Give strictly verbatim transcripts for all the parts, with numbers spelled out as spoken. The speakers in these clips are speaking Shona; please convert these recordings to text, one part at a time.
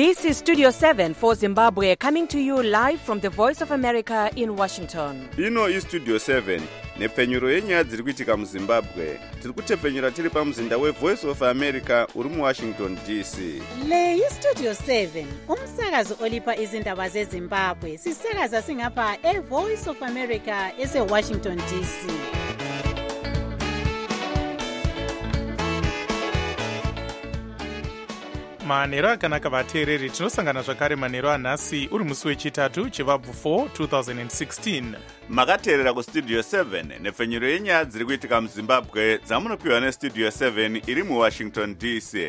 This is Studio seven for Zimbabwe, coming to you live from the Voice of America in Washington. Ino is Studio seven, nepfenyuro yenyaya dziri kuitika muZimbabwe. Tiri kutepfenyura tiri pamuzinda weVoice of America uri muWashington D C. Le iStudio seven, umsakazo olipa izindaba zeZimbabwe. Sisakaza singapha eVoice of America eseWashington D C. manheru akanaka vateereri, tinosangana zvakare manheru anhasi uri musi wechitatu chivabvu four twenty sixteen. Makateerera kuStudio seven nepfenyuro yenyaya dziri kuitika muZimbabwe dzamunopiwa neStudio seven iri muWashington D C.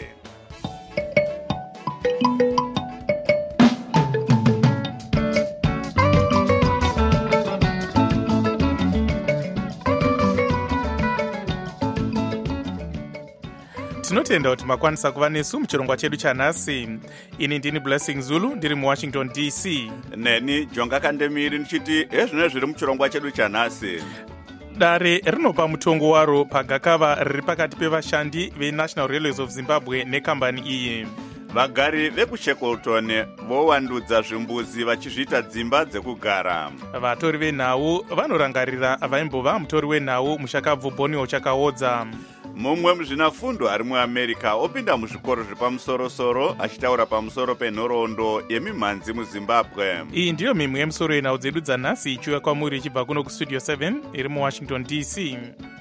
tinotenda kuti makwanisa kuva nesu muchirongwa chedu chanhasi. Ini ndini Blessing Zulu ndiri muWashington D C. Neni Jonga Kandemiri ndichiti ezvino zviri muchirongwa chedu chanhasi. Dare rinopa mutongo waro pagakava riri pakati pevashandi veNational Railways of Zimbabwe nekambani iyi. Vagari vekuShackleton vowandudza zvimbuzi vachizviita dzimba dzekugara. Vatori venhau vanorangarira vaimbova mutori wenhau mushakabvu Bonio chakaodza. Mumwe muzvinafundo ari muAmerica opinda muzvikoro zvepamusorosoro achitaura pamusoro penhoroondo yemimhanzi muZimbabwe. Iyi ndiyo mimwe yemusoro yenhau dzedu dzanhasi ichiuya kwamuri ichibva kuno kuStudio seven iri muWashington D C.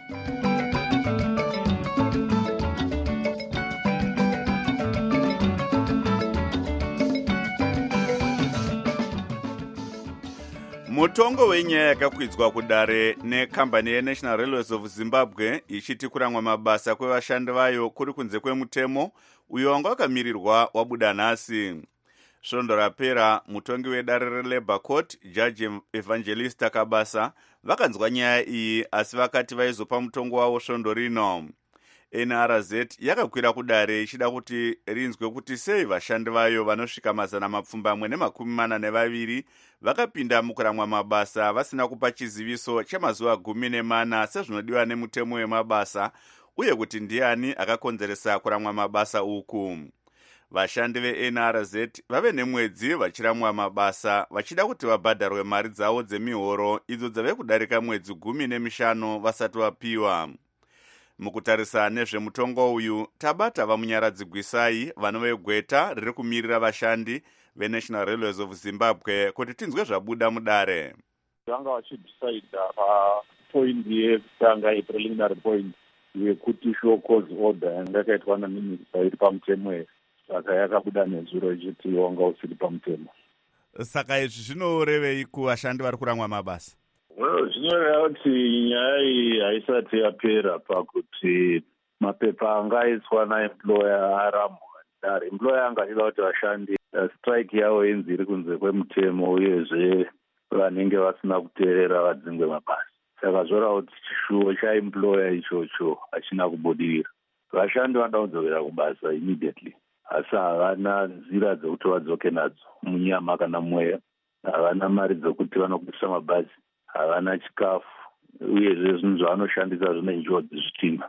Mutongo wenyaya yakakwidzwa kudare nekambani yeNational Railways of Zimbabwe ichiti kuramwa mabasa kwevashandi vayo kuri kunze kwemutemo uyo wanga wakamirirwa wabuda nhasi. Svondo rapera mutongi wedare reLabour Court Judge Evangelista Kabasa vakanzwa nyaya iyi asi vakati vaizopa mutongo wavo svondo rino. N R Z yakakwira kudare ichida kuti rinzwe kuti sei vashandi vayo vanosvika mazana mapfumbamwe nemakumi mana nevaviri vakapinda mukuramwa mabasa vasina kupa chiziviso chemazuva gumi nemana sezvinodiwa nemutemo wemabasa uye kuti ndiani akakonzeresa kuramwa mabasa uku. Vashandi veN R Z vave nemwedzi vachiramwa mabasa vachida kuti vabhadharwe mari dzavo dzemihoro idzo dzave kudarika mwedzi gumi nemishanu vasati vapiwa. Mukutarisa nezvemutongo uyu tabata vamunyaradzi Gwisai vanove gweta riri kumirira vashandi veNational Railways of Zimbabwe kuti tinzwe zvabuda mudare. Vanga vachidecide papoint yekutanga yepreliminary point yekuti show cause order yanga yakaitwa naminista iri pamutemo saka yakabuda nezuro ichiti wanga usiri pamutemo. Saka izvi zvinorevei kuvashandi vari kuramwa mabasa? Well, zvinoreva kuti nyaya iyi haisati yapera pakuti mapepa angaiswa naemployer aramwa. Dare employer angachida kuti vashandi strike yavo inzi iri kunze kwemutemo uyezve vanenge vasina kuteerera vadzingwe mabasa. Saka zvoreva kuti chishuwo chaemployer ichocho hachina kubudirira. Vashandi vanoda kudzokera kubasa immediately. Asi havana nzira dzekuti vadzoke nadzo munyama kana mweya. Havana mari dzekuti vanokwisa mabhazi. Havana chikafu uyezve zvinhu zvavanoshandisa zvine njodzi zvitima.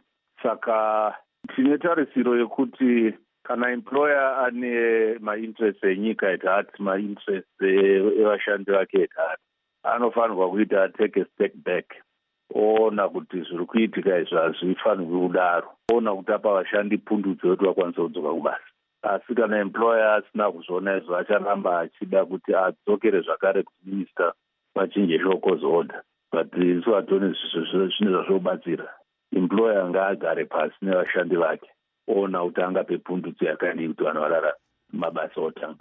Saka tine tarisiro yekuti kana employer ane mainterest enyika at heart, mainterest evashandi vake at heart, anofanirwa kuita take a step back, oona kuti zviri kuitika izvi hazvifanirwi kudaro, oona kuti apa vashandi pundutso yekuti vakwanisa kudzoka kubasa. Asi kana employer asina kuzviona izvo acharamba achida kuti adzokere zvakare kuminista vachinje show cause order, but isu hatoni zvine zvazvobatsira. Employer ngaagare pasi nevashandi vake ona kuti angape pundutso yakadii kuti vanhu varara mabasa otanga.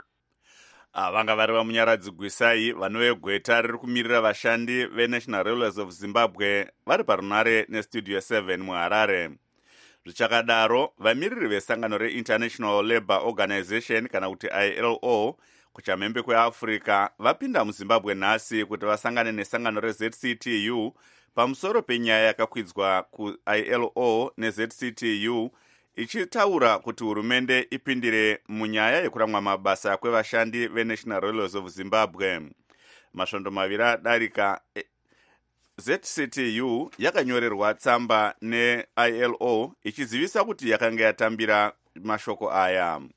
Vanga vari vamunyaradzi Gwisai vanove gweta riri kumirira vashandi veNational Railways of Zimbabwe vari parunare neStudio seven muHarare. Zvichakadaro vamiriri vesangano reInternational Labour Organization kana kuti I L O kuchamhembe kweAfrica vapinda muZimbabwe nhasi kuti vasangane nesangano reZ C T U pamusoro penyaya yakakwidzwa kuI L O neZ C T U ichitaura kuti hurumende ipindire munyaya yekuramwa mabasa kwevashandi veNational Railways of Zimbabwe. Masvondo maviri adarika Z C T U yakanyorerwa tsamba neI L O ichizivisa kuti yakanga yatambira mashoko aya.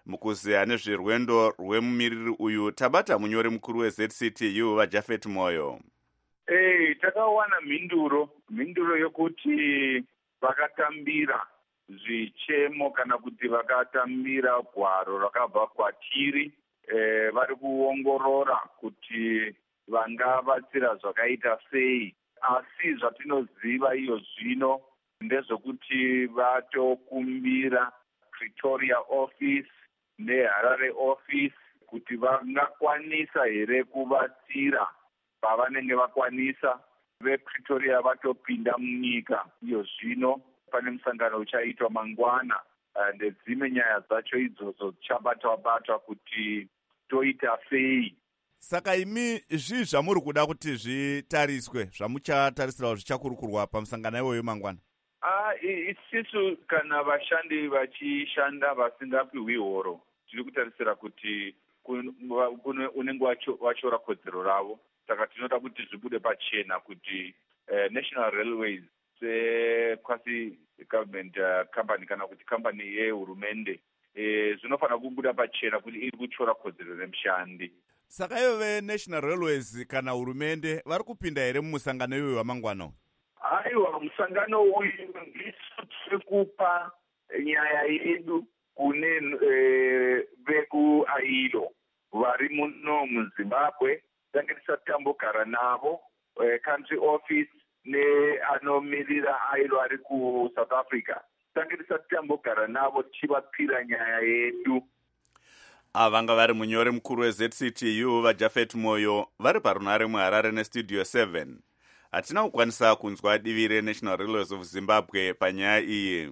mukuziya nezverwendo rwemumiriri uyu tabata munyori mukuru weZ C T U vaJafet Moyo. Hey, takawana mhinduro mhinduro yokuti vakatambira zvichemo kana kuti vakatambira gwaro rakabva kwatiri eh, vari kuongorora kuti vangabatsira zvakaita sei, asi zvatinoziva iyo zvino ndezvokuti vatokumbira Pretoria office neHarare office kuti vangakwanisa here kubatsira pavanenge vakwanisa. VePretoria vatopinda munyika iyo zvino, pane musangano uchaitwa mangwana nedzimwe nyaya dzacho idzodzo dzichabatwa batwa kuti toita sei. Saka imi zvii zvamuri kuda kuti zvitariswe, zvamuchatarisira zvichakurukurwa pamusangano iwoyo mangwana? Ah, isisu kana vashandi vachishanda vasingapiwi horo, tiri kutarisira kuti unenge vachora kodzero ravo. Saka tinoda kuti zvibude pachena kuti uh, National Railways sequasi government uh, company kana kuti company yehurumende eh, zvinofanira kubuda pachena kuti iri kuchora kodzero remushandi. Saka ivo veNational Railways kana hurumende vari kupinda here mumusangano iwoyo wamangwana? Aiwa, musangano uyu ndisu tiri kupa nyaya yedu kune eh, vekuAILO vari muno muZimbabwe. Tange tisatambogara navo eh, country office neanomirira ailo ari kuSouth Africa. Tange tisatambogara navo tichivapira nyaya yedu. Avanga vari munyori mukuru weZ C T U vaJafet Moyo vari parunare muHarare nestudio seven. Hatina kukwanisa kunzwa divi reNational Railways of Zimbabwe panyaya iyi.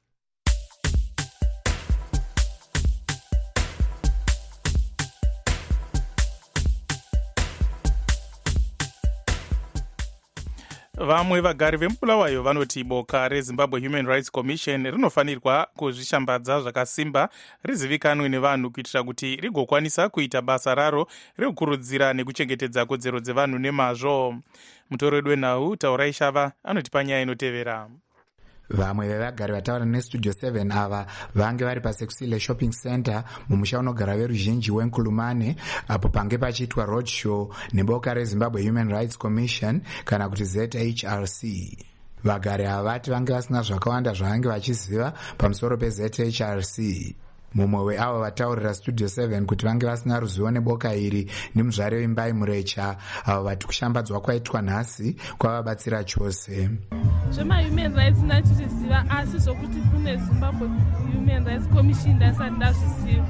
Vamwe vagari vemubulawayo vanoti boka reZimbabwe Human Rights Commission rinofanirwa kuzvishambadza zvakasimba rizivikanwe nevanhu kuitira kuti rigokwanisa kuita basa raro rekukurudzira nekuchengetedza kodzero dzevanhu nemazvo. Mutori wedu wenhau Taurai Shava anoti panyaya inotevera. Vamwe vevagari vataura nestudio seven ava vange vari paSekusile shopping center mumusha unogara veruzhinji weNkulumane, apo pange pachiitwa roadshow neboka reZimbabwe Human Rights Commission kana kuti Z H R C. Vagari ava vati vange vasina zvakawanda zvavange vachiziva pamusoro peZ H R C. Mumwe weavo vataurira studio seven kuti vange vasina ruzivo neboka iri nimuzvare wembai Murecha, avo vati kushambadzwa kwaitwa nhasi kwavabatsira chose. Zvema-human rights ndatiziva, asi zvokuti kune Zimbabwe Human Rights Commission ndasati ndazviziva.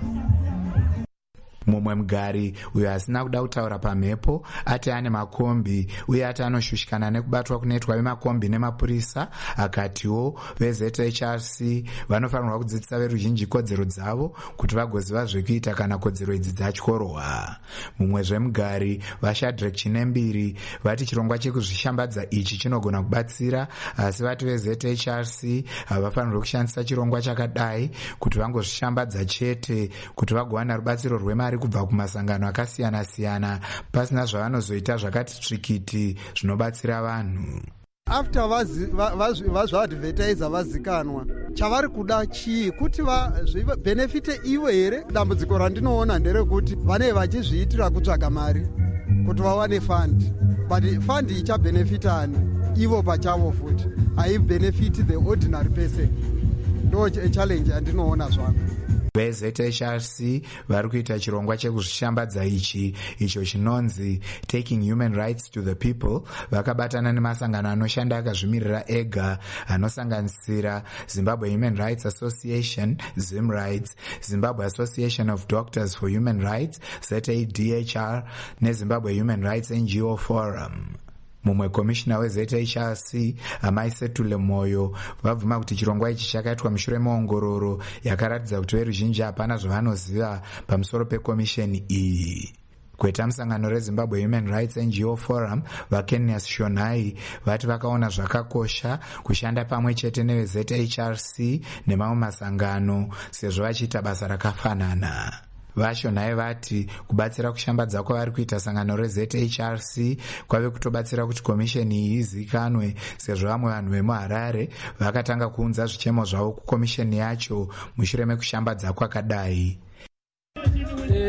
Mumwe mugari uyo asina kuda kutaura pamhepo ati ane makombi uye ati anoshushikana nekubatwa kunoitwa vemakombi nemapurisa, akatiwo veZ H R C vanofanirwa kudzidzisa veruzhinji kodzero dzavo kuti vagoziva zvekuita kana kodzero idzi dzatyorwa. Mumwe zvemugari vaShadrack Chinembiri vati chirongwa chekuzvishambadza ichi chinogona kubatsira, asi vati veZ H R C havafanirwi kushandisa chirongwa chakadai kuti vangozvishambadza chete kuti vagowana rubatsiro rwemari kubva kumasangano akasiyana-siyana pasina zvavanozoita zvakati tsvikiti zvinobatsira vanhu. After vazviadvertisa vazikanwa, chavari kuda chii? Kuti benefite ivo here? Dambudziko randinoona nderekuti vanenge vachizviitira kutsvaga mari kuti vawane fund, but fund ichabenefitani ivo pachavo futi, haibenefiti the ordinary person. Ndo challenge andinoona zvangu. VeZ H R C vari kuita chirongwa chekuzvishambadza ichi icho chinonzi Taking Human Rights to the People. Vakabatana nemasangano anoshanda akazvimirira ega anosanganisira Zimbabwe Human Rights Association, ZimRights, Zimbabwe Association of Doctors for Human Rights, Z A D H R, neZimbabwe Human Rights N G O Forum. Mumwe komishina weZ H R C Amai Setule Moyo vabvuma kuti chirongwa ichi chakaitwa mushure meongororo yakaratidza kuti veruzhinji hapana zvavanoziva pamusoro pekomisheni iyi. Kweta musangano reZimbabwe Human Rights N G O Forum vaKenias Shonai vati vakaona zvakakosha kushanda pamwe chete neveZ H R C nemamwe masangano sezvo vachiita basa rakafanana. Vasho naye vati kubatsira kushambadza kwavari kuita sangano reZ H R C kwave kutobatsira kuti komisheni iyi izikanwe, sezvo vamwe vanhu vemuHarare vakatanga kuunza zvichemo zvavo kukomisheni yacho mushure mekushambadza kwakadai.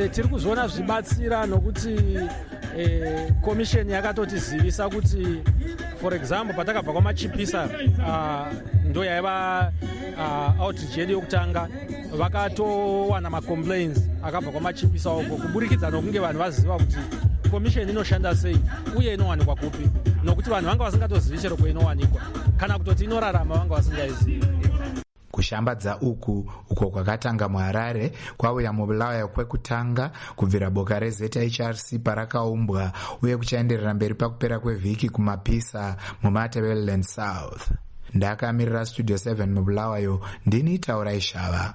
e, tiri kuzoona zvibatsira nokuti e, komisheni yakatotizivisa kuti for example patakabva kwamachipisa uh, ndo yaiva uh, outreach yedu yokutanga vakatowana macomplaints akabva kwamachipisa uko kuburikidza nokunge vanhu vaziva kuti komisheni inoshanda sei uye inowanikwa kupi, nokuti vanhu vanga vasingatozivi chero kwainowanikwa kana kutoti inorarama vanga vasingaizivi. kushambadza uku uko kwakatanga muharare kwauya mubulawayo kwekutanga kubvira boka reZ H R C parakaumbwa uye kuchaenderera mberi pakupera kwevhiki kumapisa mumatabeleland south. Ndakamirira studio seven mubulawayo, ndini Taurai Shava.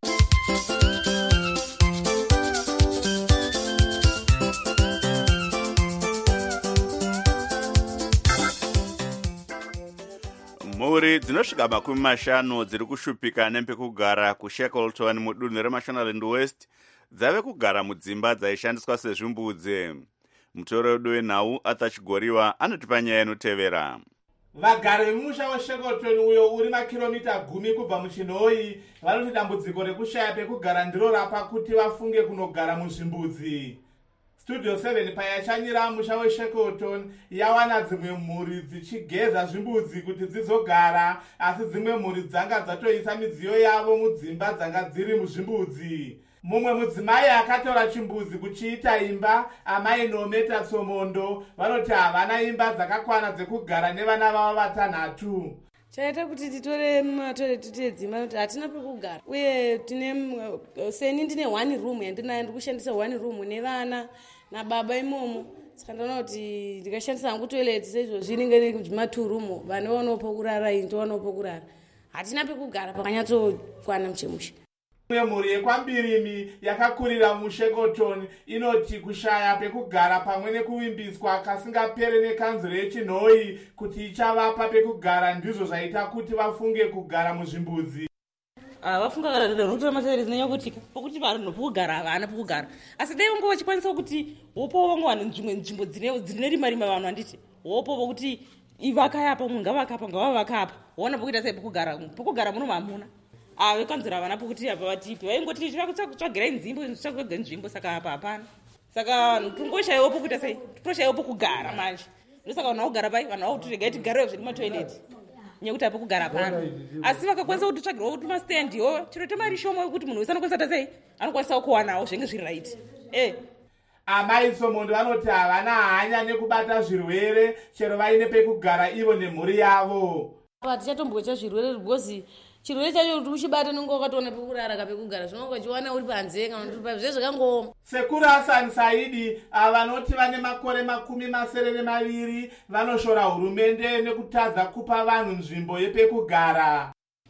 mhuri dzinosvika makumi mashanu dziri kushupika nepekugara kuShackleton mudunhu reMashonaland West dzave kugara mudzimba dzaishandiswa sezvimbudzi. Mutori wedu wenhau Arthur Chigoriwa anotipa nyaya inotevera. Vagari vemusha weShackleton uyo uri makilomita gumi kubva muChinhoyi vanoti dambudziko rekushaya pekugara ndiro rapa kuti vafunge kunogara muzvimbudzi. Studio seven payashanyira musha weShackleton yawana dzimwe mhuri dzichigeza zvimbudzi kuti dzizogara, asi dzimwe mhuri dzanga dzatoisa midziyo yavo mudzimba dzanga dziri muzvimbudzi. Mumwe mudzimai akatora chimbudzi kuchiita imba, amai Nometa Tsomondo vanoti havana imba dzakakwana dzekugara nevana vavo vatanhatu. Chaita kuti titore matoreti tedzimba kuti hatina pekugara uye tine seni ndine one room yandinayo ndikushandisa one room nevana nababa imomo, saka ndinoona kuti ndikashandisa hangu toilet seizvozvi inenge nema two room vane vaonawo pokurara ini towanawo pokurara, hatina pekugara pakanyatsokwana muchemusha. Imwe mhuri yekwambirimi yakakurira muShackleton inoti kushaya pekugara pamwe nekuvimbiswa kasingapere nekanzuro yeChinhoyi kuti ichavapa pekugara ndizvo zvaita kuti vafunge kugara muzvimbudzi. Ah, vafunga gara nokuti matarezi nenyakutika pokuti vanhu pokugara havana pokugara, asi dai vange vachikwanisa kuti wopo vange vanhu nzvimbo dzine rima rima vanhu handiti wopo pokuti ivakayapa munhu ngavakapa ngavavakapa woona pokuita sei pokugara pokugara muno hamuna. Ah, vekanzura vana pokuti apa vatipi vaingoti tirakutsvagirai nzvimbo titsvagirai nzvimbo, saka apa hapana. Saka tungoshayiwo pokuita sei totoshayiwo pokugara manje. Ndosaka vanhu vakugara pai vanhu vakuti regai tigarewo zviri matoileti nyekuti apa kugara hapana, asi vakakwanisa kuti tsvagirawo kuti mastendiwo chiro temari shoma yokuti munhu wese anokwanisa ta sei anokwanisawo kuwanawo zvenge zviri right. Eh, amai Tsomondo vanoti havana hanya nekubata zvirwere chero vaine pekugara ivo nemhuri yavo. Hatichatombotya zvirwere because chirwere chacho kuti uchibata nonge wakatoona pekurara kapekugara zvinonga chiwana uri panze kana uri pazve zvakangooma. Sekuru Hassan Saidi vanoti vane makore makumi masere nemaviri vanoshora hurumende nekutadza kupa vanhu nzvimbo yepekugara.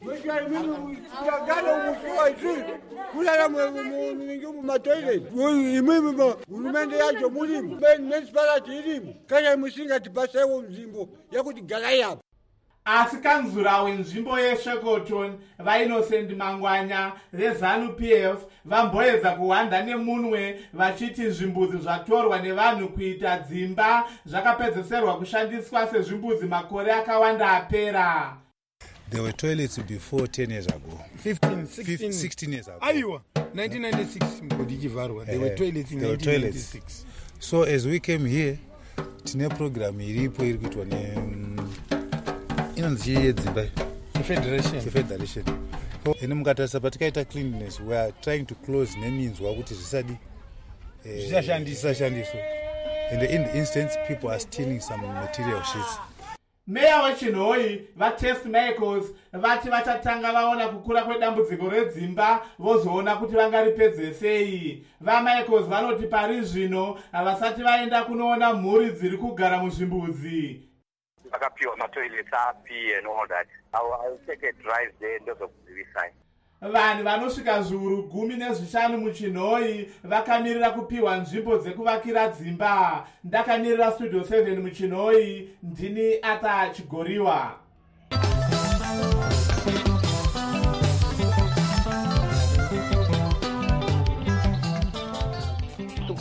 kulala mwengi mumatoilet imimi hurumende yacho mulimo municipality irimo kana musingatipasewo nzvimbo yakuti garai apa. Asi kanzura wenzvimbo yeShackleton vaInnocent Mangwanya veZANU P F vamboedza kuhwanda nemunwe vachiti zvimbudzi zvatorwa nevanhu kuita dzimba zvakapedzeserwa kushandiswa sezvimbudzi makore akawanda apera. There were toilets before ten years ago. fifteen, sixteen, sixteen years ago. Aiwa, nineteen ninety-six Mbodijivarwa. There were toilets in nineteen ninety-six. So as we came here, tine program iripo iri kuitwa ne inonzi yedzimba federation federation. Ene mukatarisa patikaita cleanliness we are trying to close neminzwa kuti zvisadi zvisashandiswa. And in the instance people are stealing some material sheets. Meya weChinhoyi vaTest Michaels vati vachatanga vaona kukura kwedambudziko redzimba vozoona kuti vangaripedze sei. VaMichaels vanoti pari zvino havasati vaenda kunoona mhuri dziri kugara muzvimbudzi. Vakapiwa matoilets api and all that. I'll, I'll take a drive there ndozokuzivisai. Vanhu vanosvika zviuru gumi nezvishanu muChinhoyi vakamirira kupiwa nzvimbo dzekuvakira dzimba. Ndakamirira Studio seven muChinhoyi, ndini Arthur Chigoriwa.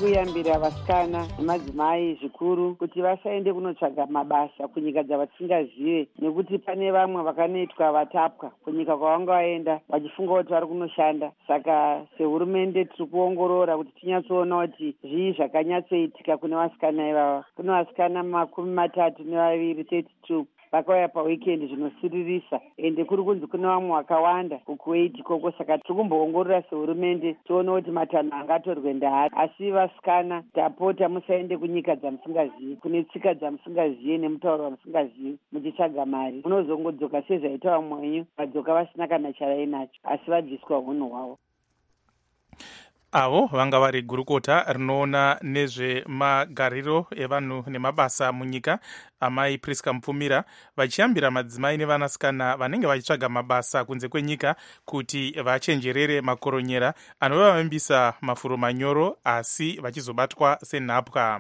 kuyambira vasikana nemadzimai zvikuru kuti vasaende kunotsvaga mabasa kunyika dzavatisingazive, nekuti pane vamwe vakanoitwa vatapwa kunyika kwavanga vaenda vachifunga kuti vari kunoshanda. Saka sehurumende tiri kuongorora kuti tinyatsoona kuti zvii zvakanyatsoitika kune vasikana ivava. Kune vasikana makumi matatu nevaviri thirty-two vakauya paweekend zvinosiririsa, ende kuri kunzi kune vamwe vakawanda kukuwait ikoko. Saka tiri kumboongorora sehurumende tione kuti matanho angatorwe ndahari. Asi vasikana, tapota musaende kunyika dzamusingazivi, kune tsika dzamusingazivi nemutauro wamusingazivi muchitsvaga mari. Munozongodzoka sezvaita vamwe wenyu, vadzoka vasina kana charainacho, asi vabviswa hunhu hwavo. Avo vanga vari gurukota rinoona nezvemagariro evanhu nemabasa munyika, amai Priska Mupfumira, vachiyambira madzimai nevanasikana vanenge vachitsvaga mabasa kunze kwenyika kuti vachenjerere makoronyera anovavambisa mafuro manyoro asi vachizobatwa senhapwa.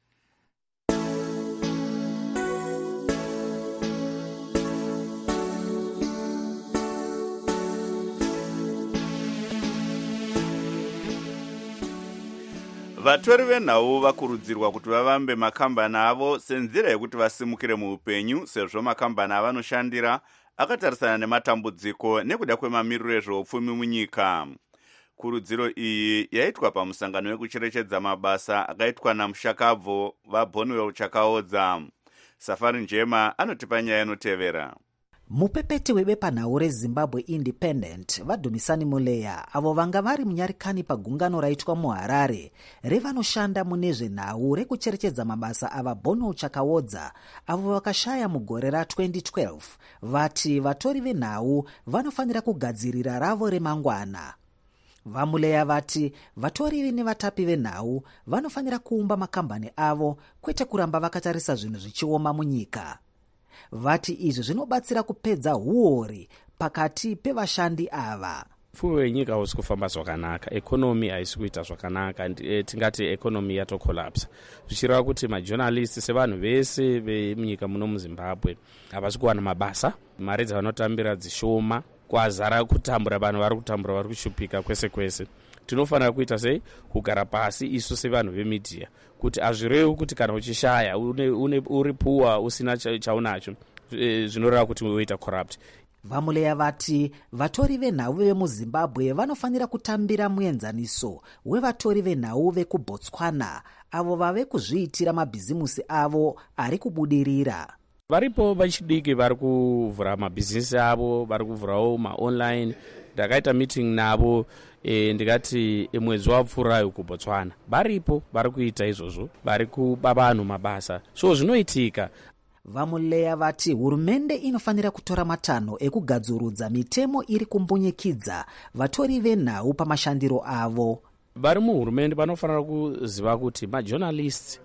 Vatori venhau vakurudzirwa kuti vavambe makambani avo senzira yekuti vasimukire muupenyu, sezvo makambani avanoshandira akatarisana nematambudziko nekuda kwemamiriro ezveupfumi munyika. Kurudziro iyi yaitwa pamusangano wekucherechedza mabasa akaitwa namushakabvu vaBonwell Chakaodza. Safari Njema anotipa nyaya inotevera. Mupepeti webepanhau reZimbabwe Independent vaDhumisani Muleya, avo vanga vari munyarikani pagungano raitwa muHarare revanoshanda mune zvenhau rekucherechedza mabasa avaBonwell Chakaodza, avo vakashaya mugore ratwenty twelve, vati vatori venhau vanofanira kugadzirira ravo remangwana. VaMuleya vati vatori nevatapi venhau vanofanira kuumba makambani avo, kwete kuramba vakatarisa zvinhu zvichioma munyika. Vati izvi zvinobatsira kupedza uori pakati pevashandi ava. Pfumi wenyika hausi kufamba zvakanaka, ekonomi haisi kuita zvakanaka, tingati ekonomi yatokolapsa, zvichireva kuti majournalists sevanhu vese vemunyika muno muZimbabwe havasi kuwana mabasa, mari dzavanotambira dzishoma, kwazara kutambura, vanhu vari kutambura, vari kushupika kwese kwese. Tinofanira kuita sei? Kugara pasi isu sevanhu vemedia kuti hazvirevi kuti kana uchishaya une, une, uri puwa usina chaunacho e, zvinoreva kuti uita corrupt. VaMuleya vati vatori venhau vemuZimbabwe vanofanira kutambira muenzaniso wevatori venhau vekuBotswana, avo vave kuzviitira mabhizimusi avo ari kubudirira. Varipo vachidiki vari kuvhura mabhizinesi avo, vari kuvhurawo maonline. Ndakaita meeting navo e, ndikati mwedzi wapfuurayo kuBotswana. Varipo vari kuita izvozvo, vari kupa vanhu mabasa, so zvinoitika. VaMuleya vati hurumende inofanira kutora matanho ekugadzurudza mitemo iri kumbunyikidza vatori venhau pamashandiro avo. Vari muhurumende vanofanira kuziva kuti majournalists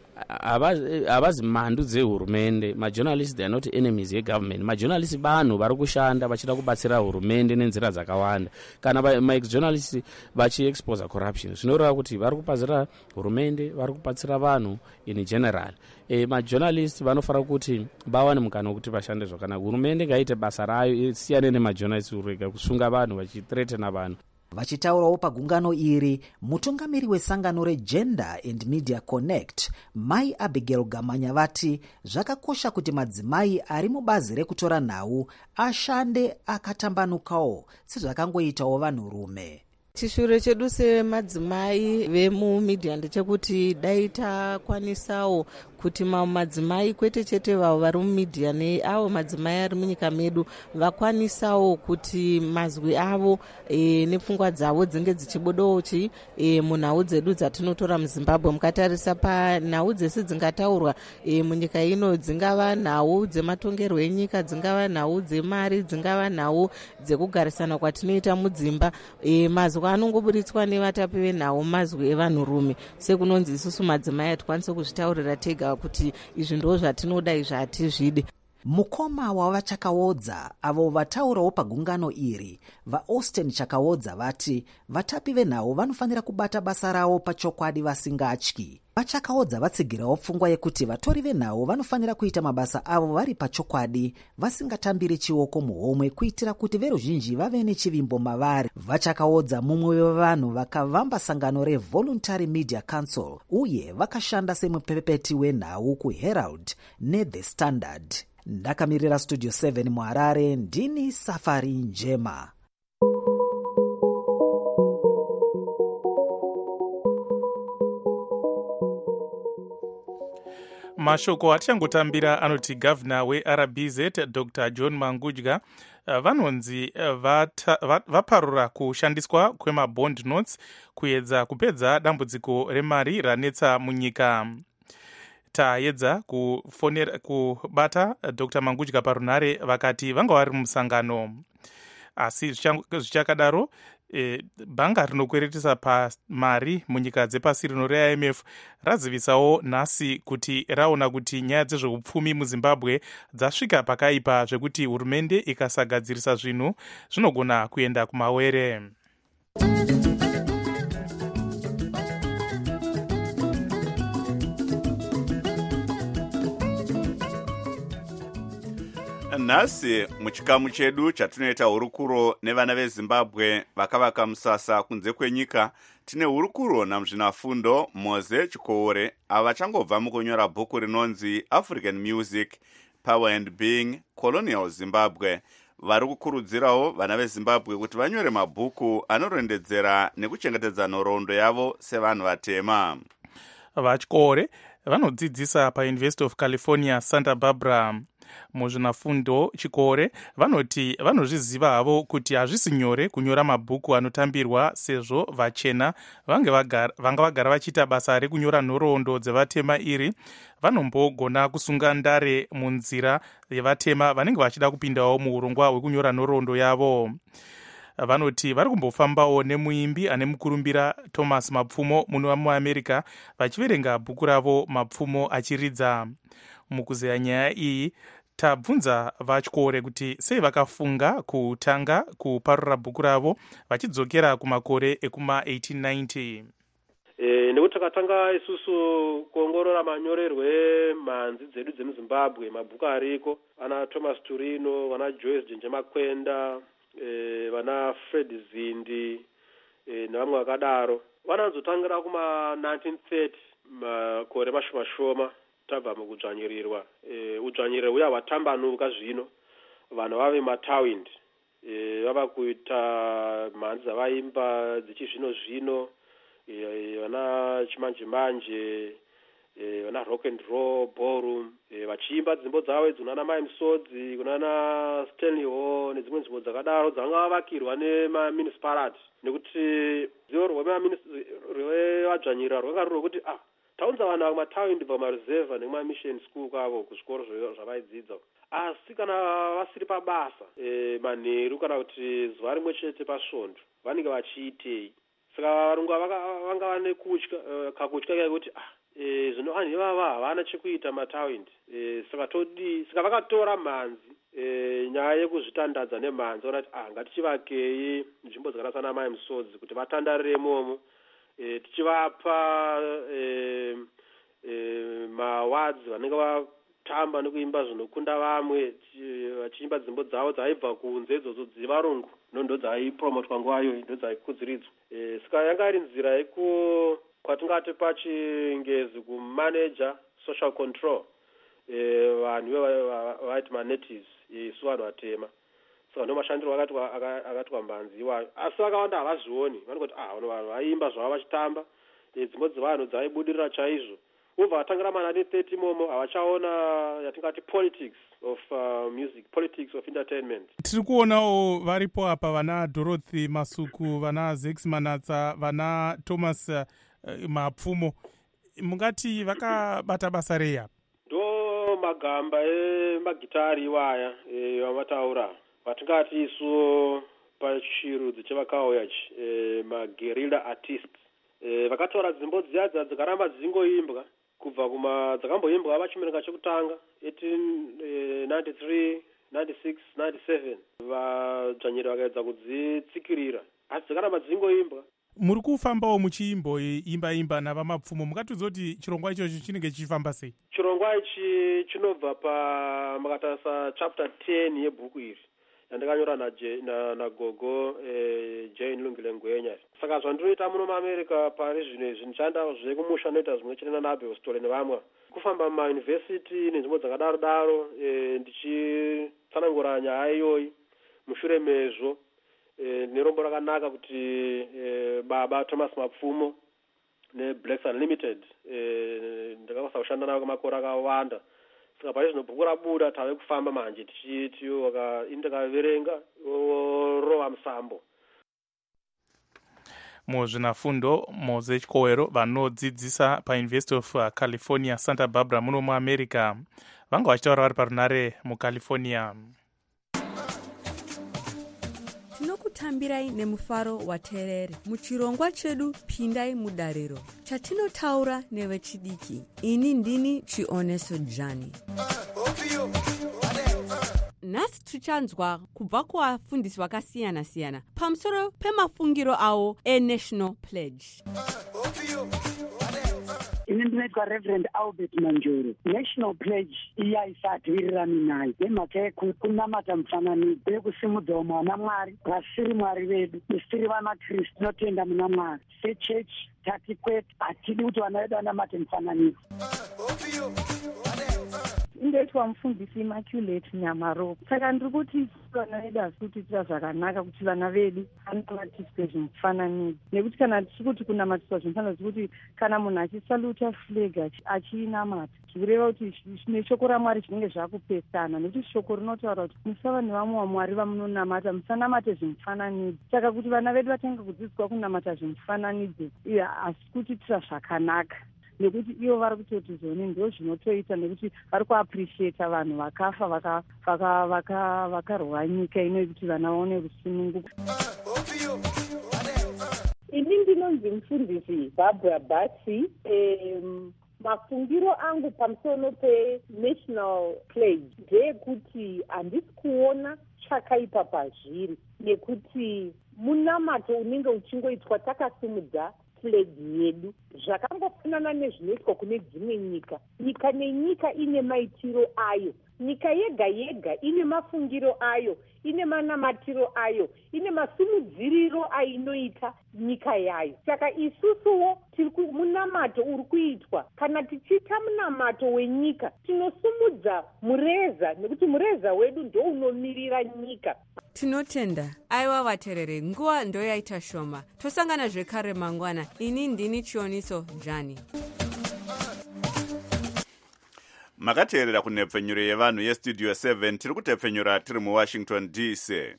havazi mhandu dzehurumende. Majournalists they are not enemies yegovernment. Majournalists vanhu vari kushanda vachida kubatsira hurumende nenzira dzakawanda. Kana majournalists vachiexpose corruption, zvinoreva kuti vari kubatsira hurumende, vari kubatsira vanhu in general. E, majournalists vanofanira kuti vawane mukana wekuti vashande zvakanaka. Hurumende ngaite basa rayo, isiyane nemajournalists urega kusunga vanhu vachithreatena vanhu. Vachitaurawo pagungano iri, mutungamiri wesangano reGender and Media Connect, Mai Abigail Gamanya vati zvakakosha kuti madzimai ari mubazi rekutora nhau ashande akatambanukawo sezvakangoitawo vanhurume. Chishure chedu semadzimai vemumedia ndechekuti dai takwanisawo kuti madzimai kwete chete vavo vari mumedia neavo madzimai ari munyika medu vakwanisawo kuti mazwi avo e, nepfungwa dzavo dzinge dzichibudawo chi e, munhau dzedu dzatinotora muZimbabwe. Mukatarisa panhau dzese dzingataurwa e, munyika ino, dzingava nhau dzematongerwo enyika, dzingava nhau dzemari, dzingava nhau dzekugarisana kwatinoita mudzimba, e, mazwi anongoburitswa nevatapi venhau mazwi evanhurume. Sekunonzi isusu madzimai hatikwanise kuzvitaurira tega kuti izvi ndo zvatinoda, izvi hatizvidi. mukoma wavachakaodza avo vataurawo pagungano iri vaausten chakaodza vati vatapi venhau vanofanira kubata basa ravo pachokwadi vasingatyi. vachakaodza vatsigirawo pfungwa yekuti vatori venhau vanofanira kuita mabasa avo vari pachokwadi vasingatambiri chioko muhomwe kuitira kuti veruzhinji vave nechivimbo mavari. vachakaodza mumwe wevanhu vakavamba sangano revoluntary media council uye vakashanda semupepeti wenhau kuherald nethe standard. ndakamirira studio seven muharare, ndini Safari Njema. mashoko atichangotamira anoti gavhina weR B Z Dr John Mangudya vanonzi vaparura kushandiswa kwemabond notes kuedza kupedza dambudziko remari ranetsa munyika. taedza kufonera kubata Dr Mangudya parunhare vakati vanga vari musangano, asi zvichakadaro E, bhanga rinokweretesa pamari munyika dzepasi rino re I M F razivisawo nhasi kuti raona kuti nyaya dzezveupfumi muZimbabwe dzasvika pakaipa zvekuti hurumende ikasagadzirisa zvinhu zvinogona kuenda kumawere. nhasi muchikamu chedu chatinoita hurukuro nevana veZimbabwe vakavaka musasa kunze kwenyika, tine hurukuro namuzvinafundo Moze Chikoore avachangobva mukunyora bhuku rinonzi African Music, Power and Being, Colonial Zimbabwe. vari kukurudzirawo vana veZimbabwe kuti vanyore mabhuku anorondedzera nekuchengetedza nhoroondo yavo sevanhu vatema. Vachikoore vanodzidzisa paUniversity of California Santa Barbara. Muzvinafundo Chikoore vanoti vanozviziva havo kuti hazvisi nyore kunyora mabhuku anotambirwa sezvo vachena vanga vagara, vanga vagara vachiita basa rekunyora nhoroondo dzevatema iri vanombogona kusunga ndare munzira yevatema vanenge vachida kupindawo muurongwa hwekunyora nhoroondo yavo. Vanoti vari kumbofambawo nemuimbi ane mukurumbira Thomas Mapfumo muno muAmerica vachiverenga bhuku ravo Mapfumo achiridza. Mukuzeya nyaya iyi tabvunza Vachikoore kuti sei vakafunga kutanga kuparura bhuku ravo vachidzokera kumakore ekuma eighteen ninety. E, nekuti takatanga isusu kuongorora manyorerwe manzi dzedu dzemuZimbabwe, mabhuku ariko ana Thomas Turino, vana Joyce Jenjemakwenda, e, vana Fred Zindi e, nevamwe vakadaro vananzotangira kuma nineteen thirty, makore mashoma shoma tabva mukudzvanyirirwa. E, udzvanyiriro uya hwatambanuka zvino, vanhu vave matawindi, e, vava kuita mhanzi dzavaimba dzechizvino zvino, e, vana chimanje manje, e, vana rock and roll, ballroom, e, vachiimba dzimbo dzavo dzunana Mai Msodzi, kunana Stanley Hall nedzimwe nzvimbo dzakadaro dzanga vavakirwa nemamunicipality, nekuti zivo rwevadzvanyirira rwanga ruri rwekuti ah taunza vanhu vakumatawindi pamareserva nekumamission school kwavo kuzvikoro zvavaidzidza, asi kana vasiri pabasa e, manheru kana kuti zuva rimwe chete pasvondo vanenge vachiitei. Saka varungu vanga vane kutya, uh, kakutya kekuti ah e, zvino vanhu ivava havana chekuita matawindi, e, saka todi saka vakatora mhanzi e, nyaya yekuzvitandadza nemhanzi vanati ah ngatichivakei nzvimbo dzakaita sana Mai Msodzi kuti vatandarire imomo, e, tichivapa e, e, mawadzi vanenge vatamba nekuimba zvinokunda vamwe vachiimba dzimbo dzavo dzaibva kunze idzodzo dzevarungu ndo dzaipromotwa nguvayo, ndo dzaikudziridzwa. E, saka yanga iri nzira yeku kwatingati pachingezi kumanager social control e, vanhu vaiti manatives, isu vanhu vatema. Saka ndo mashandiro akatwa mbanzi iwayo, asi vakawanda havazvioni, vanoti ah vanhu vaimba zvavo vachitamba, e, dzimbo dzevanhu dzaibudirira chaizvo. Ubva vatangira ma nineteen thirty momo havachaona yatingati politics of uh, music, politics of entertainment. Tiri kuonawo varipo apa vana Dorothy Masuku, vana Zex Manatsa, vana Thomas uh, Mapfumo. Mungati vakabata basa rei apa? Ndo magamba emagitari iwaya e, vamataura vatingati isu pachirudzi chevakauya chi e, maguerrilla artists, e, vakatora dzimbo dziya dzikaramba dzingoimbwa kubva kuma dzakamboimbwa pachimerenga chekutanga eighteen ninety-three ninety-six ninety-seven vadzvanyiri vakaedza kudzitsikirira asi dzikaramba dzingoimbwa. Muri kufambawo muchiimboimba imba navamapfumo, mukatidza kuti chirongwa ichocho chinenge chichifamba sei? Chirongwa ichi chinobva pamakatasa chapter ten yebhuku iri yandakanyora nagogo Jane Lungile Ngwenya. Saka zvandinoita muno muAmerica pari zvino izvi ndichaenda zvekumusha noita zvimwe chete naAbel Stole nevamwe kufamba mumayunivhesiti nenzvimbo dzakadaro daro ndichitsanangura nyaya iyoyi. Mushure mezvo nerombo rakanaka kuti baba Thomas Mapfumo neBlacks Unlimited ndakakwanisa kushanda navo kwemakore akawanda. Saka pari zvino bhuku rabuda tave kufamba manje tichiti ndakaverenga rova musambo. Muzvinafundo Mose Chikowero vanodzidzisa paUniversity of California Santa Barbara muno muAmerica vanga vachitaura vari parunare muCalifornia. Tinokutambirai nemufaro waterere muchirongwa chedu pindai mudariro chatinotaura nevechidiki. Ini ndini Chioneso Jani. Nhasi tichanzwa kubva kuvafundisi vakasiyana siyana pamusoro pemafungiro avo eNational Pledge. Ini ndinoitwa Reverend Albert Manjoro. National Pledge iya isatwirirani nayo nemhaka yekunamata mufananidzo yekusimudza mwana Mwari vasiri Mwari vedu. Isiri vanaKristu tinotenda muna Mwari. Sechechi tati kwete hatidi kuti vana vedu vanamate mufananidzo. Indoitwa mufundisi Immaculate Nyamaro. Saka ndiri kuti vana vedu hasi kutiitira zvakanaka kuti vana vedu vanamatiswe zvimufananidzo, nekuti kana tichi kuti kunamatiswa zvimufananidzo kuti kana munhu achisaluta flag achinamata zvikureva kuti neshoko raMwari zvinenge zvakupesana, nekuti shoko rinotaura kuti musava nevamwe vaMwari vamunonamata, musanamate zvimufananidzo. Saka kuti vana vedu vatange kudzidziswa kunamata zvimufananidzo hasi kutiitira zvakanaka, nekuti ivo vari kutoti zvoni ndo zvinotoita, nekuti vari kuappreciata vanhu vakafa vakarwa nyika ino kuti vana vaone kusununguka. Ini ndinonzi mufundisi Barbara Basi. Mafungiro angu pamusoro peNational Pledge ndeyekuti handisi kuona chakaipa pazviri, nekuti munamato unenge uchingoitwa takasimudza flag yedu zvakangofanana nezvinoitwa kune dzimwe nyika. Nyika nenyika ine maitiro ayo, nyika yega yega ine mafungiro ayo, ine manamatiro ayo, ine masimudziriro ainoita nyika yayo. Saka isusuwo tiri munamato uri kuitwa, kana tichiita munamato wenyika tinosumudza mureza, nekuti mureza wedu ndo unomirira nyika. Tinotenda. Aiwa vaterere, nguva ndo yaita shoma. Tosangana zvekare mangwana. Ini ndini Chioniso Jani. Makateerera kunepfenyuro yevanhu yestudio seven tiri kutepfenyura tiri muWashington D C.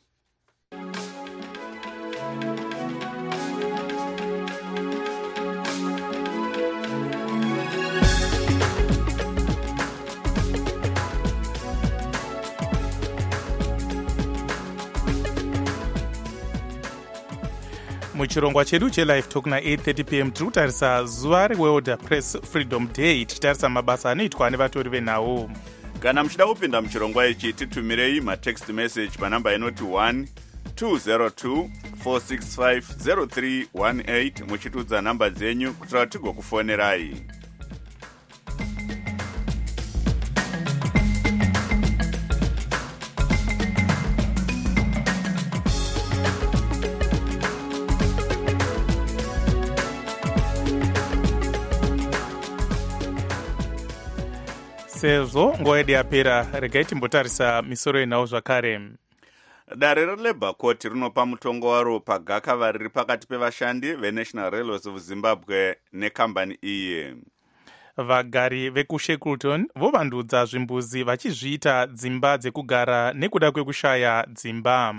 muchirongwa chedu chelive talk na-eight thirty p m tiri kutarisa zuva reworld press freedom day tichitarisa mabasa anoitwa nevatori venhau. Kana muchida kupinda muchirongwa ichi titumirei matext message panhamba inoti one two zero two four six five zero three one eight muchitudza nhamba dzenyu kuitira kuti tigokufonerai. sezvo nguva yedu yapera, regai timbotarisa misoro yenhau zvakare. Dare reLabour Court rinopa mutongo waro pagakava riri pakati pevashandi veNational Railways of Zimbabwe nekambani iyi. Vagari vekuShackleton vovandudza zvimbuzi vachizviita dzimba dzekugara nekuda kwekushaya dzimba.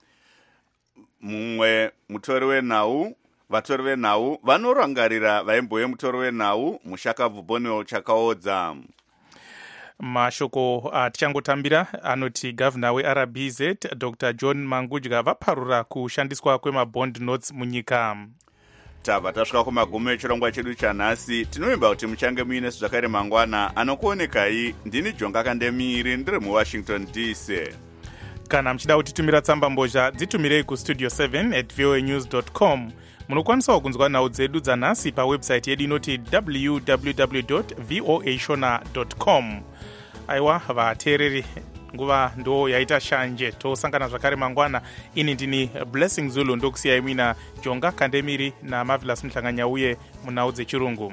Mumwe mutori wenhau vatori venhau vanorangarira vaimbouye mutori wenhau Mushakabvu Bonwell Chakaodza. Mashoko atichangotambira anoti gavana weR B Z Doctor John Mangudya vaparura kushandiswa kwemabond notes munyika. tabva tasvika kumagumo echirongwa chedu chanhasi. Tinovimba kuti muchange muine zvakare mangwana. Anokuonekai ndini Jonga Kandemiri ndiri muWashington D C. Kana mchida kutitumira tsamba mbozha dzitumirei kustudio seven at voa news dot com. Munokwanisawo kunzwa nhau dzedu dzanhasi pawebsite yedu inoti w w w dot voa shona dot com. Aiwa vateereri, nguva ndo yaita shanje, tosangana zvakare mangwana. Ini ndini Blessing Zulu, ndokusiyai mina Jonga Kandemiri na Marvelous Mhlanganya uye munhau dzechirungu.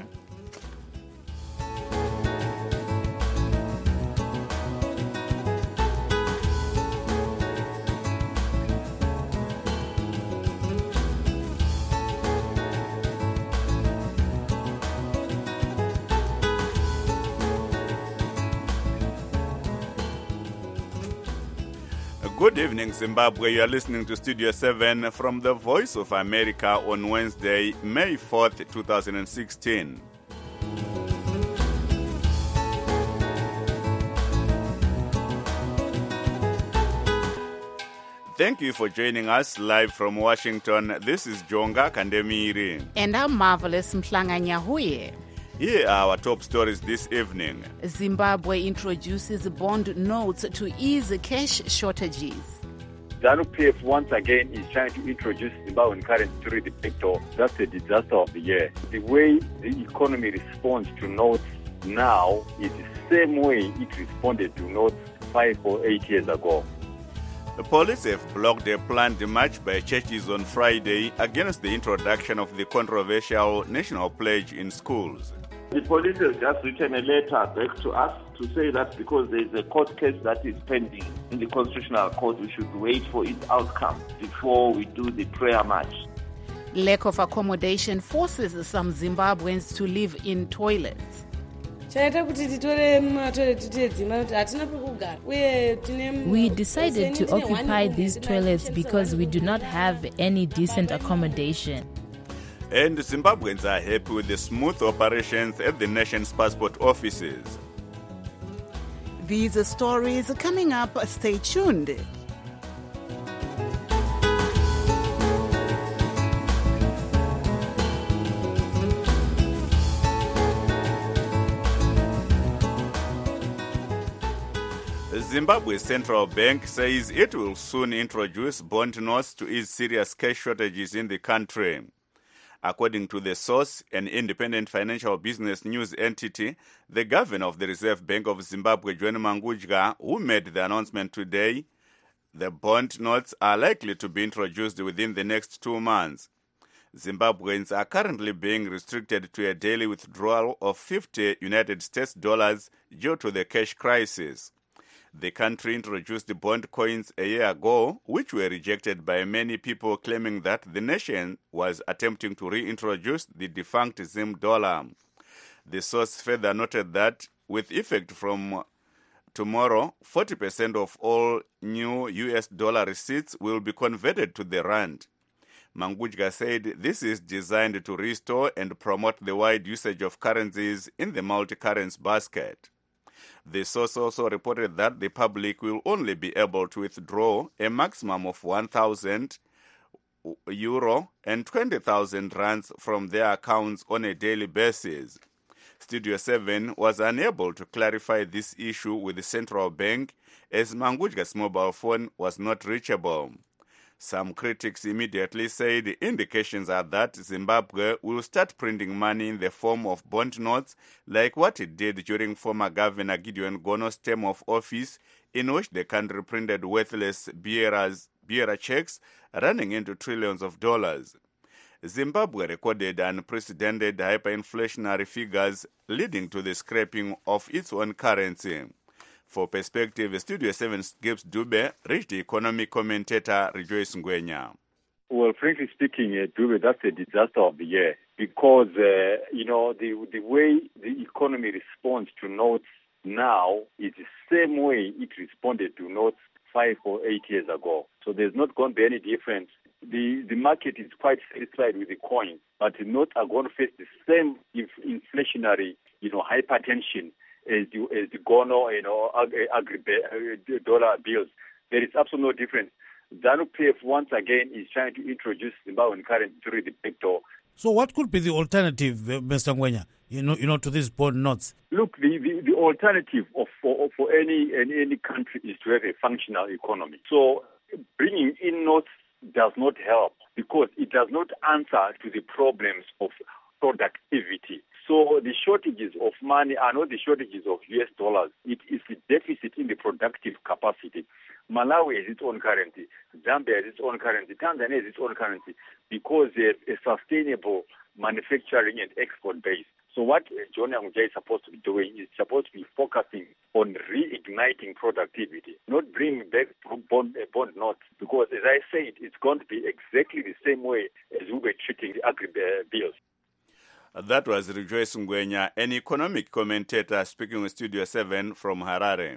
Good evening, Zimbabwe. You are listening to Studio seven from the Voice of America on Wednesday, May fourth, twenty sixteen. Thank you for joining us live from Washington. This is Jonga Kandemiri. And I'm Marvelous Mhlanganya Huye. Here are our top stories this evening. Zimbabwe introduces bond notes to ease cash shortages. ZANU-P F once again is trying to introduce Zimbabwean currency through the pector. That's the disaster of the year. The way the economy responds to notes now is the same way it responded to notes five or eight years ago. The police have blocked a planned march by churches on Friday against the introduction of the controversial national pledge in schools. The police has just written a letter back to us to say that because there is a court case that is pending in the Constitutional Court, we should wait for its outcome before we do the prayer march. Lack of accommodation forces some Zimbabweans to live in toilets. We decided to occupy these toilets because we do not have any decent accommodation. And Zimbabweans are happy with the smooth operations at the nation's passport offices. These stories are coming up. Stay tuned. Zimbabwe's central bank says it will soon introduce bond notes to ease serious cash shortages in the country. According to the source, an independent financial business news entity, the governor of the Reserve Bank of Zimbabwe, John Mangudya, who made the announcement today, the bond notes are likely to be introduced within the next two months. Zimbabweans are currently being restricted to a daily withdrawal of fifty United States dollars due to the cash crisis. The country introduced the bond coins a year ago, which were rejected by many people claiming that the nation was attempting to reintroduce the defunct Zim dollar. The source further noted that with effect from tomorrow, forty percent of all new U S dollar receipts will be converted to the rand. Mangudya said this is designed to restore and promote the wide usage of currencies in the multi-currency basket. The source also reported that the public will only be able to withdraw a maximum of one thousand euro and twenty thousand rands from their accounts on a daily basis. Studio seven was unable to clarify this issue with the central bank as Mangudya's mobile phone was not reachable. Some critics immediately said indications are that Zimbabwe will start printing money in the form of bond notes like what it did during former Governor Gideon Gono's term of office, in which the country printed worthless bearers, bearer checks running into trillions of dollars. Zimbabwe recorded unprecedented hyperinflationary figures leading to the scrapping of its own currency. For Perspective, Studio seven's Gibbs Dube reached economic commentator Rejoice Ngwenya. Well, frankly speaking, uh, Dube, that's a disaster of the year because, uh, you know, the the way the economy responds to notes now is the same way it responded to notes five or eight years ago. So there's not going to be any difference. The the market is quite satisfied with the coins, but the notes are going to face the same inf- inflationary, you know, hypertension as the, as the Gono, you know, agri, agri, uh, dollar bills. There is absolutely no difference. ZANU-P F once again is trying to introduce Zimbabwean currency through the pector. So what could be the alternative, uh, Mister Ngwenya, you know, you know, to these bond notes? Look, the, the, the alternative of for, for any, any any country is to have a functional economy. So bringing in notes does not help because it does not answer to the problems of productivity. So the shortages of money are not the shortages of U S dollars. It is the deficit in the productive capacity. Malawi has its own currency. Zambia has its own currency. Tanzania has its own currency because they have a sustainable manufacturing and export base. So what John Nyamujai is supposed to be doing is supposed to be focusing on reigniting productivity, not bringing back bond, uh, bond notes, because as I said, it's going to be exactly the same way as we were treating the agri-bills. That was Rejoice Ngwenya, an economic commentator speaking with Studio seven from Harare.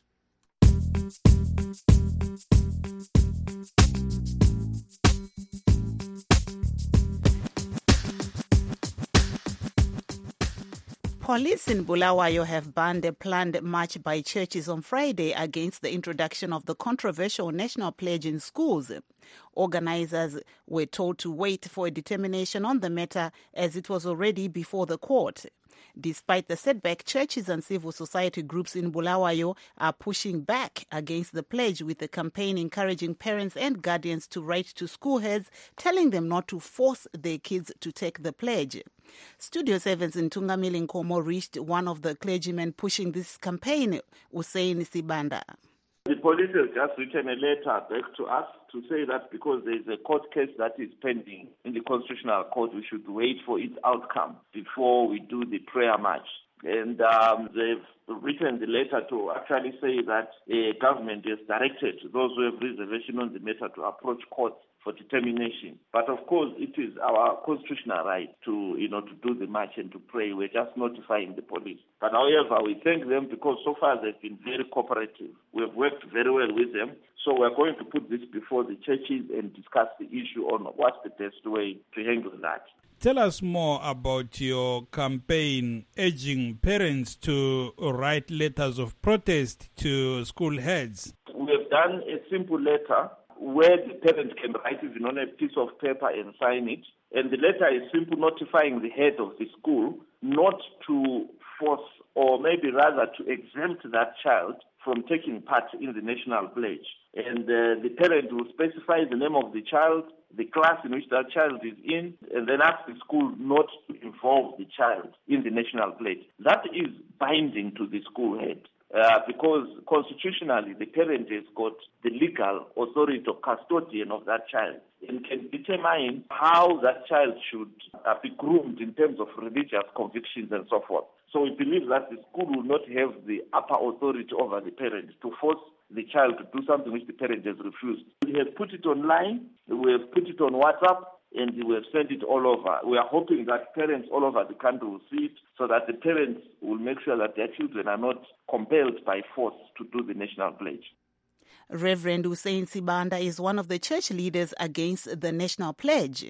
Police in Bulawayo have banned a planned march by churches on Friday against the introduction of the controversial national pledge in schools. Organizers were told to wait for a determination on the matter as it was already before the court. Despite the setback, churches and civil society groups in Bulawayo are pushing back against the pledge, with a campaign encouraging parents and guardians to write to school heads, telling them not to force their kids to take the pledge. Studio seven's Ntungamili Nkomo reached one of the clergymen pushing this campaign, Hussein Sibanda. The police has just written a letter back to us to say that because there is a court case that is pending in the Constitutional Court, we should wait for its outcome before we do the prayer march. And um, they've written the letter to actually say that a government has directed those who have reservation on the matter to approach courts for determination. But of course, it is our constitutional right to, you know, to do the march and to pray. We're just notifying the police. But however, we thank them because so far they've been very cooperative. We've worked very well with them. So we're going to put this before the churches and discuss the issue on what's the best way to handle that. Tell us more about your campaign urging parents to write letters of protest to school heads. We have done a simple letter where the parents can write it on a piece of paper and sign it. And the letter is simple, notifying the head of the school not to force, or maybe rather to exempt that child from taking part in the national pledge. And uh, the parent will specify the name of the child, the class in which that child is in, and then ask the school not to involve the child in the national pledge. That is binding to the school head. Uh, because constitutionally, the parent has got the legal authority or custodian of that child and can determine how that child should uh, be groomed in terms of religious convictions and so forth. So we believe that the school will not have the upper authority over the parent to force the child to do something which the parent has refused. We have put it online, we have put it on WhatsApp, and we have sent it all over. We are hoping that parents all over the country will see it so that the parents will make sure that their children are not compelled by force to do the national pledge. Reverend Hussein Sibanda is one of the church leaders against the national pledge.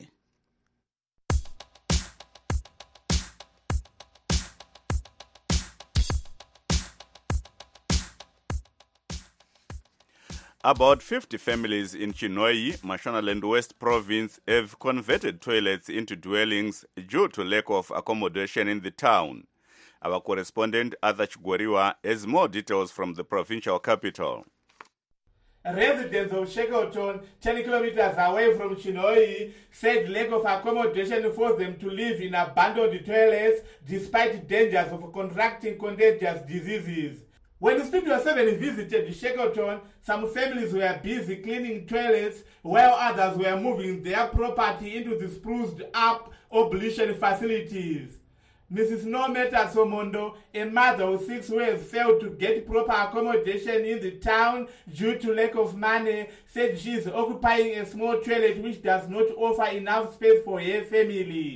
About fifty families in Chinhoyi, Mashonaland West Province, have converted toilets into dwellings due to lack of accommodation in the town. Our correspondent, Arthur Chigwariwa, has more details from the provincial capital. Residents of Shackleton, ten kilometers away from Chinhoyi, said lack of accommodation forced them to live in abandoned toilets despite dangers of contracting contagious diseases. When Studio seven visited Shackleton, some families were busy cleaning toilets while others were moving their property into the spruced up ablution facilities. Missus Nometa Somondo, a mother of six who has failed to get proper accommodation in the town due to lack of money, said she is occupying a small toilet which does not offer enough space for her family.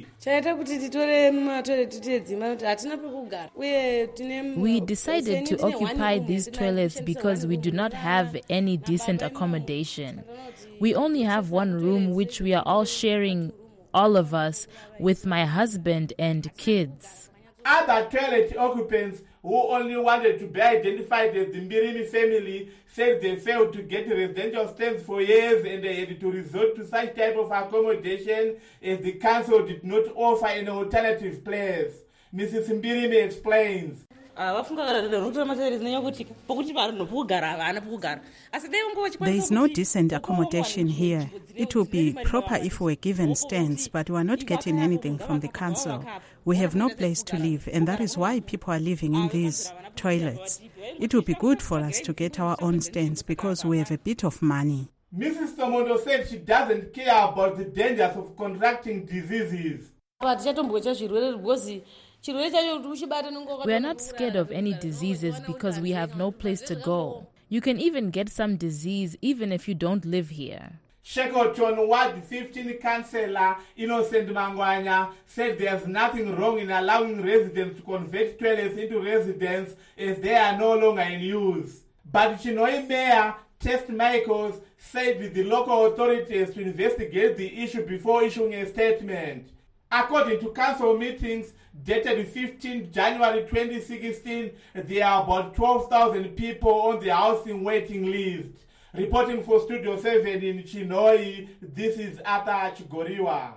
We decided to occupy these toilets because we do not have any decent accommodation. We only have one room which we are all sharing, all of us, with my husband and kids. Other toilet occupants who only wanted to be identified as the Mbirimi family said they failed to get residential stamps for years and they had to resort to such type of accommodation as the council did not offer an alternative place. Missus Mbirimi explains. There is no decent accommodation here. It would be proper if we were given stands, but we are not getting anything from the council. We have no place to live, and that is why people are living in these toilets. It would be good for us to get our own stands because we have a bit of money. Missus Tomondo said she doesn't care about the dangers of contracting diseases. We are not scared of any diseases because we have no place to go. You can even get some disease even if you don't live here. Shekoton Ward fifteen Councillor Innocent Mangwanya said there's nothing wrong in allowing residents to convert toilets into residents as they are no longer in use. But Chinhoyi Mayor Test Michaels said the local authorities to investigate the issue before issuing a statement. According to council meetings dated fifteenth January twenty sixteen, there are about twelve thousand people on the housing waiting list. Reporting for Studio seven in Chinhoyi, this is Arthur Chigoriwa.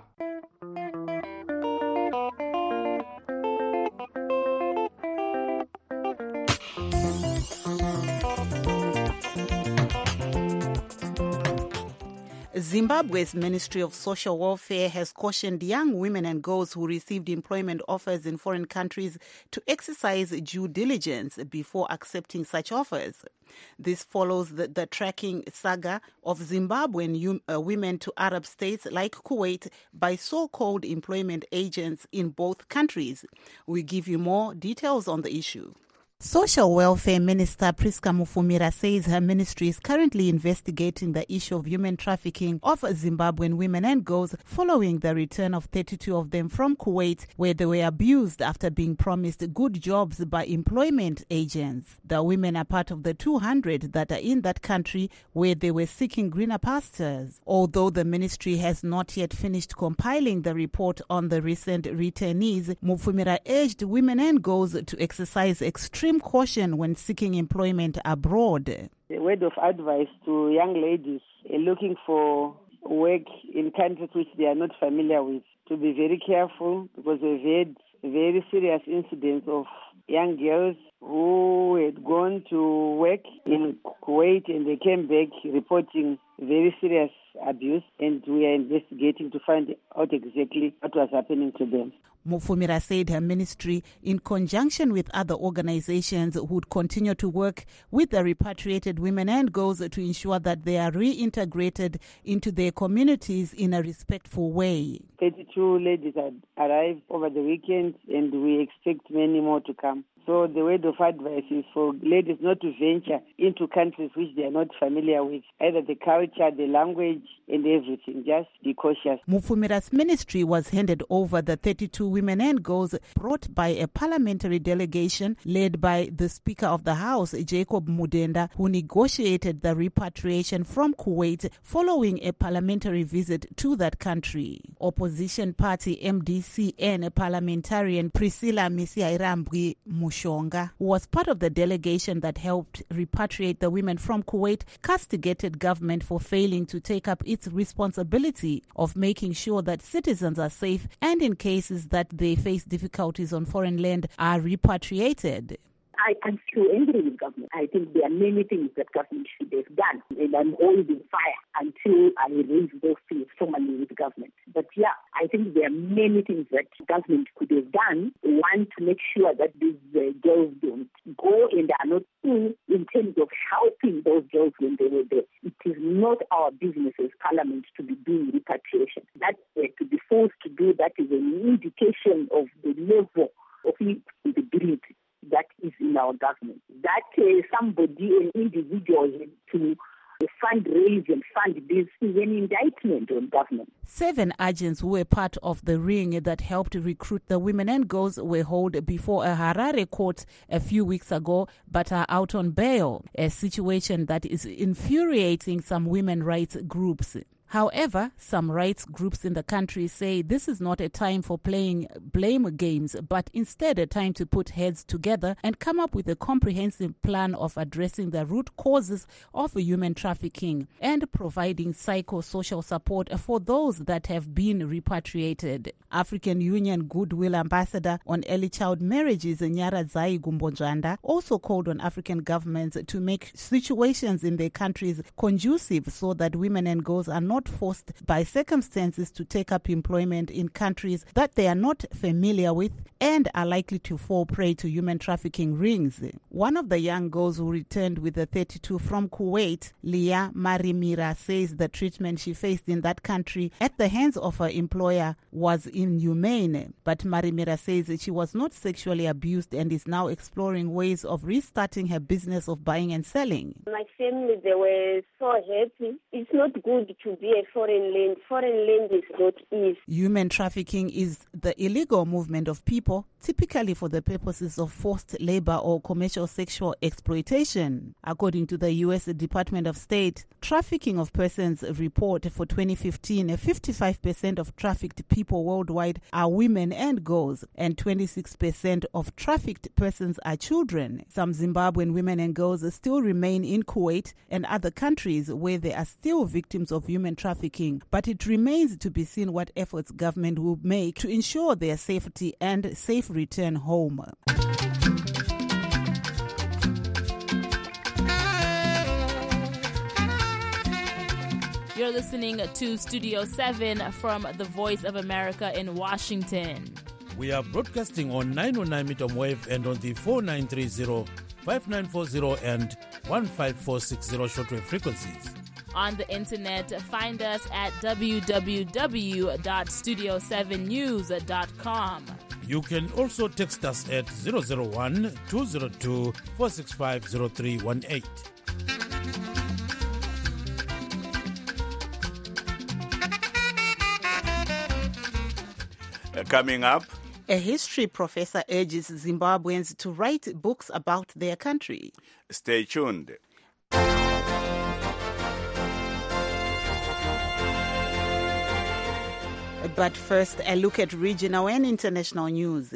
Zimbabwe's Ministry of Social Welfare has cautioned young women and girls who received employment offers in foreign countries to exercise due diligence before accepting such offers. This follows the, the tracking saga of Zimbabwean uh, women to Arab states like Kuwait by so-called employment agents in both countries. We give you more details on the issue. Social Welfare Minister Priska Mufumira says her ministry is currently investigating the issue of human trafficking of Zimbabwean women and girls following the return of thirty-two of them from Kuwait, where they were abused after being promised good jobs by employment agents. The women are part of the two hundred that are in that country where they were seeking greener pastures. Although the ministry has not yet finished compiling the report on the recent returnees, Mufumira urged women and girls to exercise extreme caution when seeking employment abroad. A word of advice to young ladies looking for work in countries which they are not familiar with, to be very careful because we've had very serious incidents of young girls who had gone to work in Kuwait and they came back reporting very serious abuse, and we are investigating to find out exactly what was happening to them. Mufumira said her ministry, in conjunction with other organizations, would continue to work with the repatriated women and girls to ensure that they are reintegrated into their communities in a respectful way. thirty-two ladies had arrived over the weekend and we expect many more to come. So the word of advice is for ladies not to venture into countries which they are not familiar with, either the culture, the language, and everything. Just be cautious. Mufumira's ministry was handed over the thirty-two women and girls brought by a parliamentary delegation led by the Speaker of the House, Jacob Mudenda, who negotiated the repatriation from Kuwait following a parliamentary visit to that country. Opposition party M D C N parliamentarian Priscilla Misiairambwi Mushonga, who was part of the delegation that helped repatriate the women from Kuwait, castigated government for failing to take up its responsibility of making sure that citizens are safe and in cases that they face difficulties on foreign land are repatriated. I am so angry with government. I think there are many things that government should have done, and I'm holding fire until I raise those things formally with government. But yeah, I think there are many things that government could have done. One, to make sure that these uh, girls don't go and are not in, in terms of helping those girls when they were there. It is not our business as parliament to be doing repatriation. That uh, to be forced to do that is an indication of the level of instability that is in our government. That uh, somebody, an individual, to fundraise and fund this is an indictment on government. Seven agents who were part of the ring that helped recruit the women and girls were held before a Harare court a few weeks ago, but are out on bail, a situation that is infuriating some women rights groups. However, some rights groups in the country say this is not a time for playing blame games, but instead a time to put heads together and come up with a comprehensive plan of addressing the root causes of human trafficking and providing psychosocial support for those that have been repatriated. African Union Goodwill Ambassador on Early Child Marriages, Nyaradzai Gumbonjanda, also called on African governments to make situations in their countries conducive so that women and girls are not forced by circumstances to take up employment in countries that they are not familiar with and are likely to fall prey to human trafficking rings. One of the young girls who returned with the thirty-two from Kuwait, Leah Marimira, says the treatment she faced in that country at the hands of her employer was inhumane. But Marimira says that she was not sexually abused and is now exploring ways of restarting her business of buying and selling. My family, they were so happy. It's not good to be a foreign land. Foreign land is not easy. Human trafficking is the illegal movement of people, typically for the purposes of forced labor or commercial sexual exploitation. According to the U S Department of State Trafficking of Persons report for twenty fifteen, fifty-five percent of trafficked people worldwide are women and girls, and twenty-six percent of trafficked persons are children. Some Zimbabwean women and girls still remain in Kuwait and other countries where they are still victims of human trafficking, but it remains to be seen what efforts government will make to ensure their safety and safe return home. You're listening to Studio seven from the Voice of America in Washington. We are broadcasting on nine oh nine meter wave and on the four nine three zero, five nine four zero and one five four six zero shortwave frequencies. On the internet, find us at w w w dot studio seven news dot com. You can also text us at zero zero one, two zero two, four six five zero three one eight. Coming up, a history professor urges Zimbabweans to write books about their country. Stay tuned. But first, a look at regional and international news.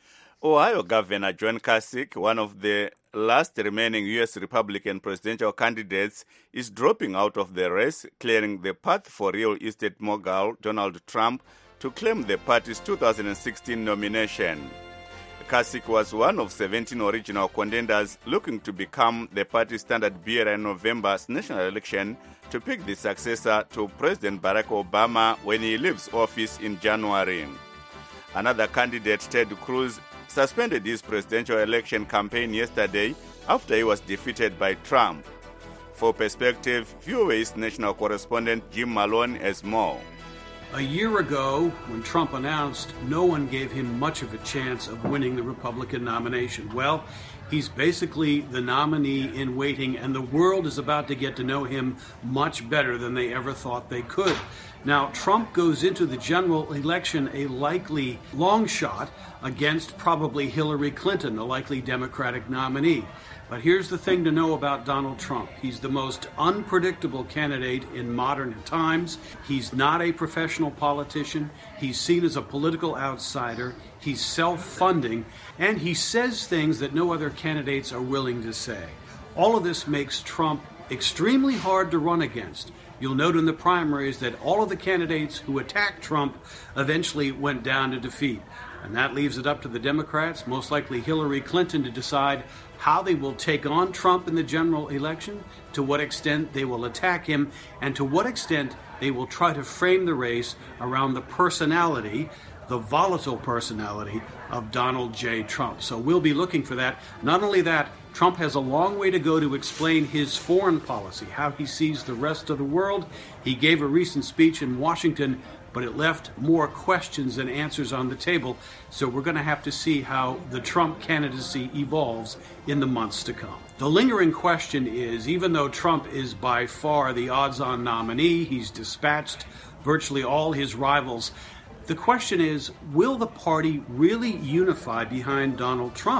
Ohio Governor John Kasich, one of the last remaining U S Republican presidential candidates, is dropping out of the race, clearing the path for real estate mogul Donald Trump to claim the party's two thousand sixteen nomination. Kasich was one of seventeen original contenders looking to become the party's standard bearer in November's national election to pick the successor to President Barack Obama when he leaves office in January. Another candidate, Ted Cruz, suspended his presidential election campaign yesterday after he was defeated by Trump. For perspective, V O A's national correspondent Jim Malone has more. A year ago, when Trump announced, no one gave him much of a chance of winning the Republican nomination. Well, he's basically the nominee in waiting, and the world is about to get to know him much better than they ever thought they could. Now, Trump goes into the general election a likely long shot against probably Hillary Clinton, the likely Democratic nominee. But here's the thing to know about Donald Trump. He's the most unpredictable candidate in modern times. He's not a professional politician. He's seen as a political outsider. He's self-funding, and he says things that no other candidates are willing to say. All of this makes Trump extremely hard to run against. You'll note in the primaries that all of the candidates who attacked Trump eventually went down to defeat. And that leaves it up to the Democrats, most likely Hillary Clinton, to decide how they will take on Trump in the general election, to what extent they will attack him, and to what extent they will try to frame the race around the personality, the volatile personality of Donald J. Trump. So we'll be looking for that. Not only that, Trump has a long way to go to explain his foreign policy, how he sees the rest of the world. He gave a recent speech in Washington, but it left more questions than answers on the table. So we're going to have to see how the Trump candidacy evolves in the months to come. The lingering question is, even though Trump is by far the odds-on nominee, he's dispatched virtually all his rivals, the question is, will the party really unify behind Donald Trump?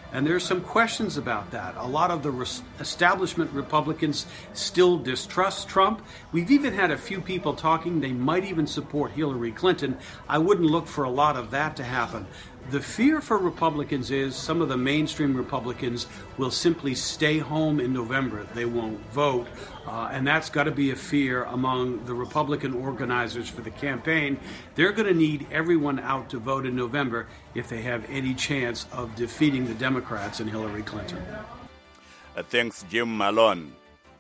And there's some questions about that. A lot of the res- establishment Republicans still distrust Trump. We've even had a few people talking they might even support Hillary Clinton. I wouldn't look for a lot of that to happen. The fear for Republicans is some of the mainstream Republicans will simply stay home in November. They won't vote. Uh, and that's got to be a fear among the Republican organizers for the campaign. They're going to need everyone out to vote in November if they have any chance of defeating the Democrats and Hillary Clinton. Uh, thanks, Jim Malone.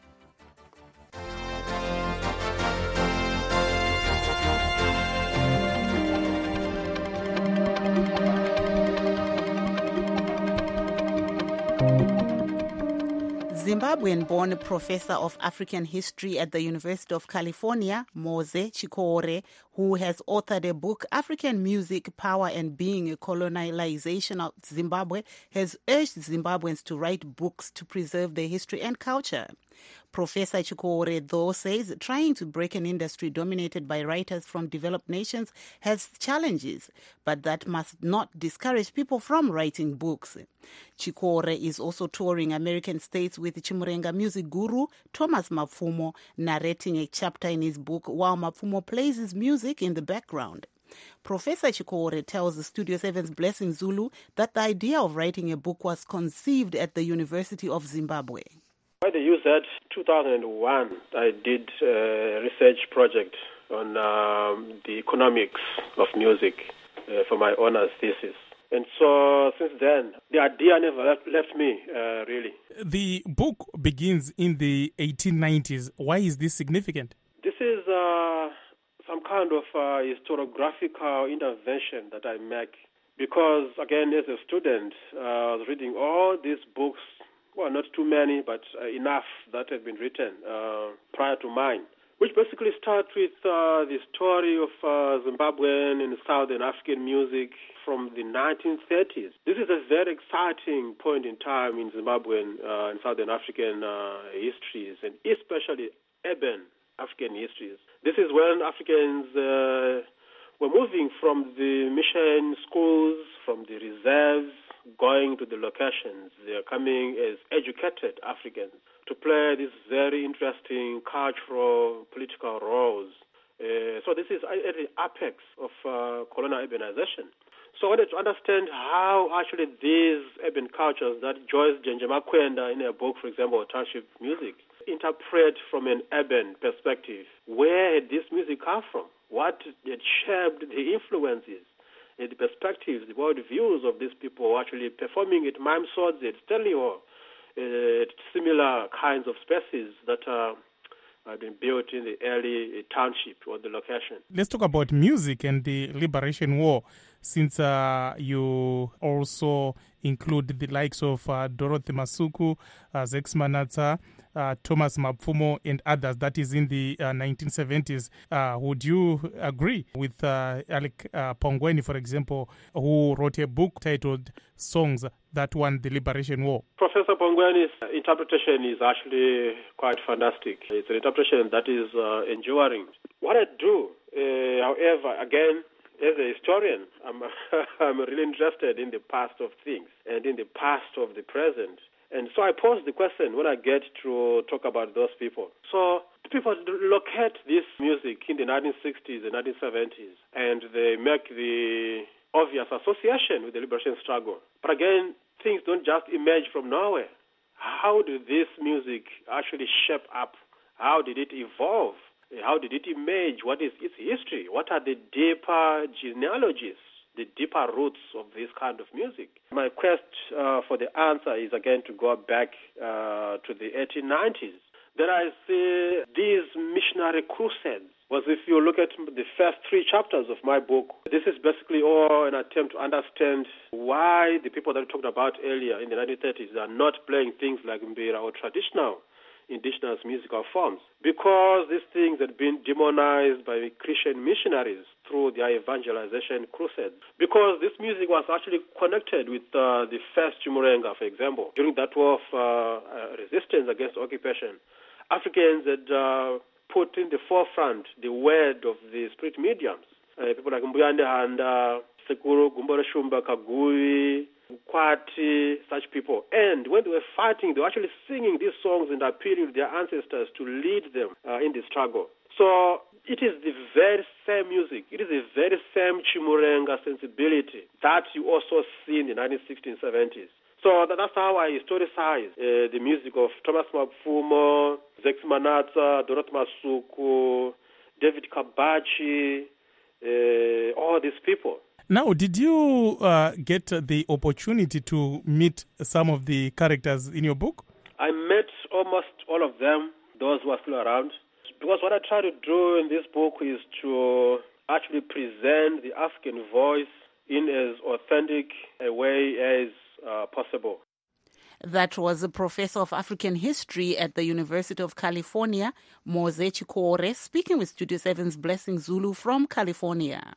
Zimbabwean-born professor of African history at the University of California, Moze Chikore, who has authored a book, African Music, Power and Being, a Colonialization of Zimbabwe, has urged Zimbabweans to write books to preserve their history and culture. Professor Chikore, though, says trying to break an industry dominated by writers from developed nations has challenges, but that must not discourage people from writing books. Chikore is also touring American states with Chimurenga music guru Thomas Mapfumo, narrating a chapter in his book while Mapfumo plays his music in the background. Professor Chikore tells Studio seven's Blessing Zulu that the idea of writing a book was conceived at the University of Zimbabwe. By the U Z, two thousand one, I did a research project on um, the economics of music uh, for my honors thesis. And so since then, the idea never left, left me, uh, really. The book begins in the eighteen nineties. Why is this significant? This is uh, some kind of uh, historiographical intervention that I make. Because, again, as a student, uh, I was reading all these books. Well, not too many, but uh, enough that have been written uh, prior to mine, which basically start with uh, the story of uh, Zimbabwean and Southern African music from the nineteen thirties. This is a very exciting point in time in Zimbabwean uh, and Southern African uh, histories, and especially urban African histories. This is when Africans uh, were moving from the mission schools, from the reserves, going to the locations. They are coming as educated Africans to play these very interesting cultural, political roles. Uh, so this is at the apex of uh, colonial urbanization. So I wanted to understand how actually these urban cultures that Joyce Jenjemakwenda in her book, for example, Township Music, interpret from an urban perspective. Where had this music come from? What had shaped the influences? The perspectives, the world views of these people actually performing at mime swords, at Stanley Hall, uh, similar kinds of spaces that uh, have been built in the early township or the location. Let's talk about music and the Liberation War, since uh, you also include the likes of uh, Dorothy Masuku, uh, Zex Manatsa, uh, Thomas Mapfumo, and others. That is in the uh, nineteen seventies. Uh, would you agree with uh, Alec uh, Pongweni, for example, who wrote a book titled Songs That Won the Liberation War? Professor Pongweni's interpretation is actually quite fantastic. It's an interpretation that is uh, enduring. What I do, uh, however, again, as a historian, I'm, I'm really interested in the past of things and in the past of the present. And so I pose the question when I get to talk about those people. So people locate this music in the nineteen sixties and nineteen seventies, and they make the obvious association with the liberation struggle. But again, things don't just emerge from nowhere. How did this music actually shape up? How did it evolve? How did it emerge? What is its history? What are the deeper genealogies, the deeper roots of this kind of music? My quest uh, for the answer is again to go back uh, to the eighteen nineties. Then I see these missionary crusades. Was if you look at the first three chapters of my book, this is basically all an attempt to understand why the people that we talked about earlier in the nineteen thirties are not playing things like mbira or traditional indigenous musical forms, because these things had been demonized by Christian missionaries through their evangelization crusades. Because this music was actually connected with uh, the first Chimurenga, for example. During that war of uh, uh, resistance against occupation, Africans had uh, put in the forefront the word of the spirit mediums. Uh, people like Mbuyande Handa, Sekuru Gumbore Shumba Kagui, Kwati, such people. And when they were fighting, they were actually singing these songs and appealing to their ancestors to lead them uh, in the struggle. So it is the very same music, it is the very same Chimurenga sensibility that you also see in the nineteen sixties and seventies. So that, that's how I historicize uh, the music of Thomas Mapfumo, Zex Manatsa, Dorothy Masuku, David Kabachi, uh, all these people. Now, did you uh, get the opportunity to meet some of the characters in your book? I met almost all of them, those who are still around. Because what I try to do in this book is to actually present the African voice in as authentic a way as uh, possible. That was a professor of African history at the University of California, Moze Chikore, speaking with Studio seven's Blessing Zulu from California.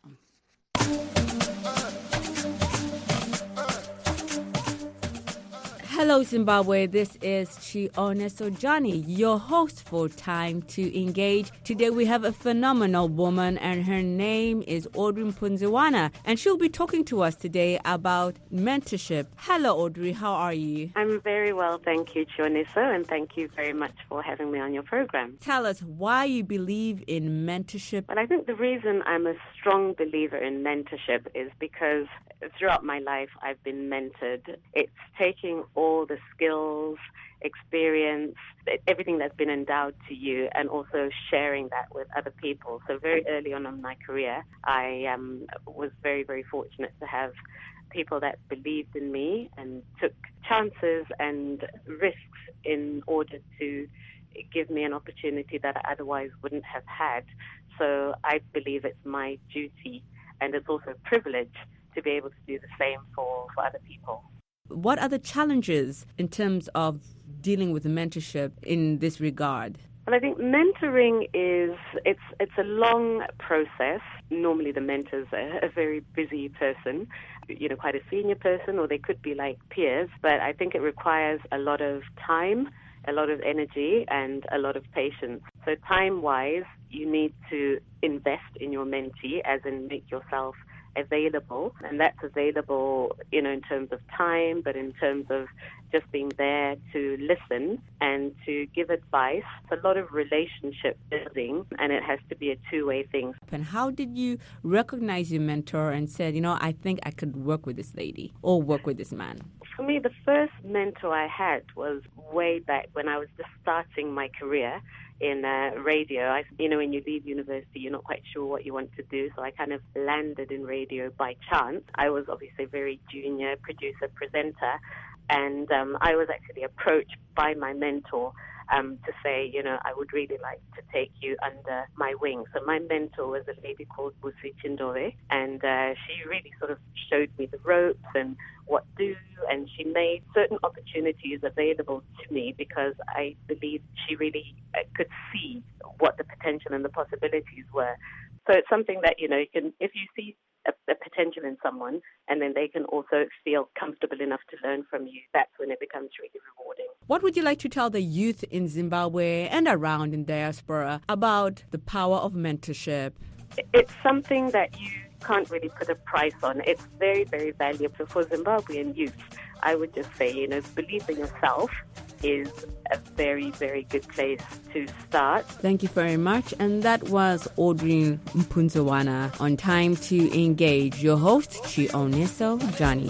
Hello, Zimbabwe. This is Chioneso Johnny, your host for Time to Engage. Today we have a phenomenal woman, and her name is Audrey Mpunziwana, and she'll be talking to us today about mentorship. Hello, Audrey. How are you? I'm very well, thank you, Chioneso, and thank you very much for having me on your program. Tell us why you believe in mentorship. Well, I think the reason I'm a strong believer in mentorship is because throughout my life I've been mentored. It's taking all the skills, experience, everything that's been endowed to you, and also sharing that with other people. So very early on in my career, I um, was very, very fortunate to have people that believed in me and took chances and risks in order to give me an opportunity that I otherwise wouldn't have had. So I believe it's my duty, and it's also a privilege to be able to do the same for, for other people. What are the challenges in terms of dealing with mentorship in this regard? Well, I think mentoring is, it's it's a long process. Normally the mentor's a, a very busy person, you know, quite a senior person, or they could be like peers, but I think it requires a lot of time, a lot of energy, and a lot of patience. So time-wise, you need to invest in your mentee, as in make yourself available, and that's available, you know, in terms of time, but in terms of just being there to listen and to give advice. It's a lot of relationship building, and it has to be a two-way thing. And how did you recognize your mentor and said, you know, I think I could work with this lady or work with this man? For me, the first mentor I had was way back when I was just starting my career in uh, radio. I, you know, when you leave university, you're not quite sure what you want to do, so I kind of landed in radio by chance. I was obviously a very junior producer, presenter, and um, I was actually approached by my mentor um, to say, you know, I would really like to take you under my wing. So my mentor was a lady called Busi Chindove, and uh, she really sort of showed me the ropes and what to do, and she made certain opportunities available to me because I believe she really uh, could see what the potential and the possibilities were. So it's something that, you know, you can, if you see a, a potential in someone and then they can also feel comfortable enough to learn from you, that's when it becomes really rewarding. What would you like to tell the youth in Zimbabwe and around in diaspora about the power of mentorship? It's something that you can't really put a price on. It's very, very valuable for Zimbabwean youth. I would just say, you know, believe in yourself is a very, very good place to start. Thank you very much. And that was Audrey Mpunziwana on Time to Engage. Your host, Chioneso Johnny.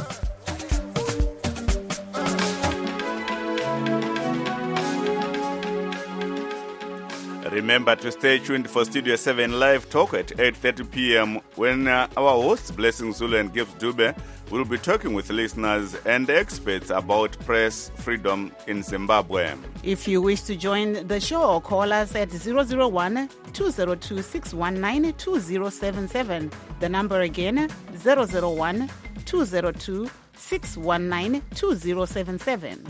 Remember to stay tuned for Studio seven Live Talk at eight thirty p.m. when uh, our hosts, Blessing Zulu and Gibbs Dube, will be talking with listeners and experts about press freedom in Zimbabwe. If you wish to join the show, call us at zero zero one, two zero two, six one nine, two zero seven seven. The number again, zero zero one, two zero two, six one nine, two zero seven seven.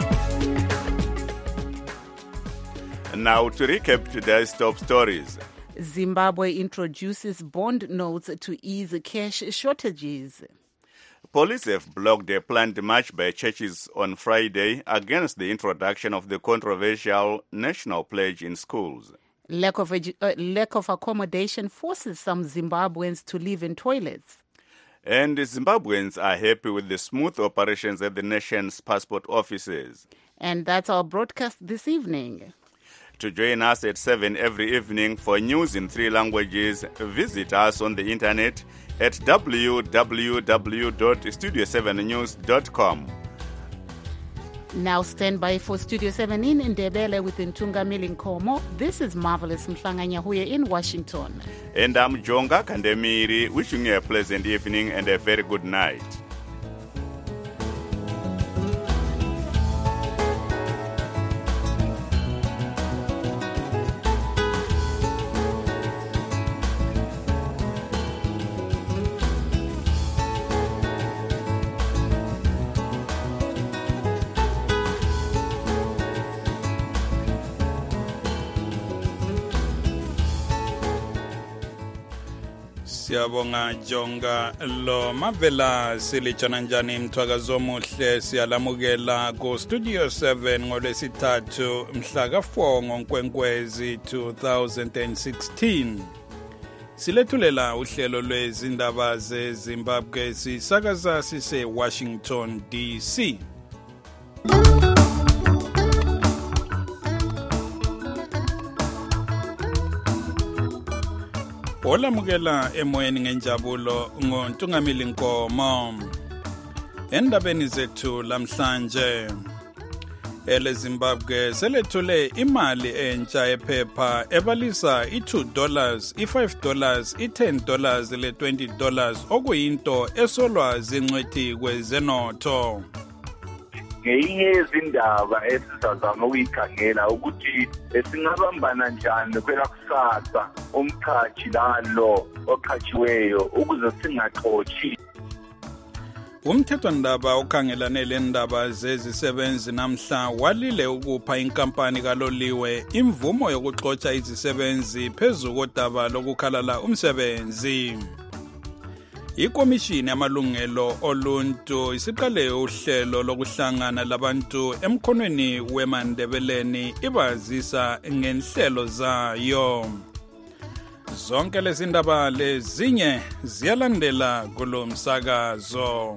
Now to recap today's top stories. Zimbabwe introduces bond notes to ease cash shortages. Police have blocked a planned march by churches on Friday against the introduction of the controversial national pledge in schools. Lack of, edu- uh, lack of accommodation forces some Zimbabweans to live in toilets. And Zimbabweans are happy with the smooth operations at the nation's passport offices. And that's our broadcast this evening. To join us at seven every evening for news in three languages, visit us on the internet at w w w dot studio seven news dot com. Now stand by for Studio seven in Ndebele with Ntungamili Nkomo. This is Marvelous Mhlanga-Nyahuye in Washington. And I'm Jonga Kandemiri, wishing you a pleasant evening and a very good night. Siyabonga Jonga lo mavela silitshana njani mthwakazo omuhle siyalamukela ku Studio seven ngolwesithathu mhla ka four ngoNkwenkwezi two thousand sixteen. Silethulela uhlelo lwezindaba zeZimbabwe sisakaza sise Washington D C. Olamukela emoyeni ngenjabulo ngoNtungamili Nkomo. Endabeni zethu lamhlanje, ele Zimbabwe selethule imali entsha ephepha ebalisa i two dollars, i five dollars, i ten dollars le twenty dollars okuyinto esolwa zingcwethi kwezenotho. Ngeyinye izindaba esizazama ukuyikhangela ukuthi esingabambana njani kwela kusasa umqhashi lalo oqhatshiweyo ukuze singaxoshi. Umthethwandaba okhangelane lendaba zezisebenzi namhla walile ukupha inkampani kaloliwe imvumo yokuxotsha izisebenzi phezulu kodaba lokukhalala umsebenzi. Ikomishini yamalungelo oluntu isiqale uhlelo lokuhlangana labantu emkhonweni weMandebeleni ibazisa ngenhlelo zayo. Zonke lezi ndaba lezinye ziyalandela kulo msakazo.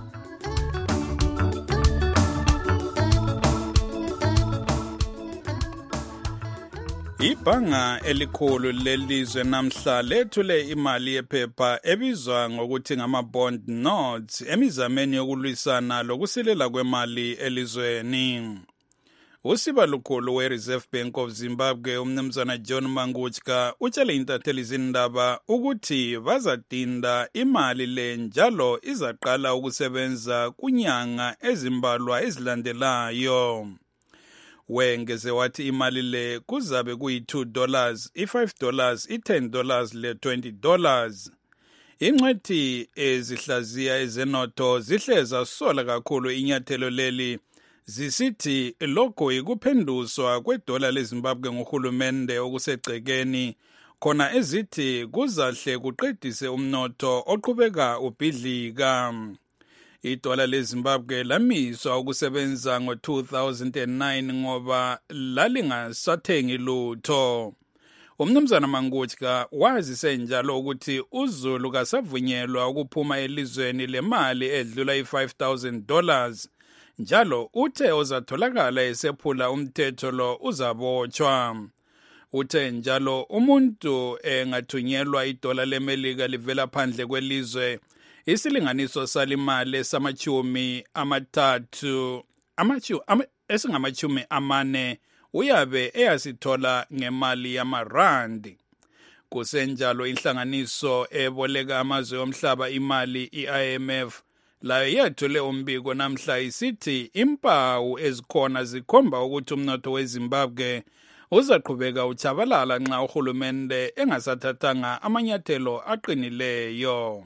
Ibhanga elikhulu lelizwe namhla lethule imali yephepha ebizwa ngokuthi ngama-bond notes emizameni yokulwisana lokusilela kwemali elizweni. Usiba lukhulu we-Reserve Bank of Zimbabwe umnumzana John Mangutska utshele intatheli zindaba ukuthi bazadinda imali le njalo izaqala ukusebenza kunyanga ezimbalwa ezilandelayo. Wengeze wathi imali le kuzabe kuyi two dollars, i five dollars, i ten dollars le twenty dollars. Ingcwethi ezihlaziya ezenotho zihleza sola kakhulu inyathelo leli zisithi lokho ikuphenduswa kwedola leZimbabwe ngohulumende okusegcekeni khona ezithi kuzahle kuqedise umnotho oqhubeka ubhidlika. Idola leZimbabwe lamiswa ukusebenza ngo two thousand nine ngoba lalingasathengi lutho. Umnumzana Mangutska wazise njalo ukuthi uZulu kasavunyelwa ukuphuma elizweni lemali edlula i five thousand dollars. Njalo uthe ozatholakala esephula umthetho lo uzabotshwa. Uthe njalo umuntu engathunyelwa idola leMelika livela phandle kwelizwe isilinganiso salimali samachumi amathathu amachu ama, esingamachumi amane uyabe eyasithola ngemali yamarandi. Kusenjalo inhlanganiso eboleka amazwe omhlaba imali i-I M F layo yethule umbiko namhla isithi impawu ezikhona zikhomba ukuthi umnotho weZimbabwe uzaqhubeka uchabalala nxa uhulumende engasathathanga amanyathelo aqinileyo.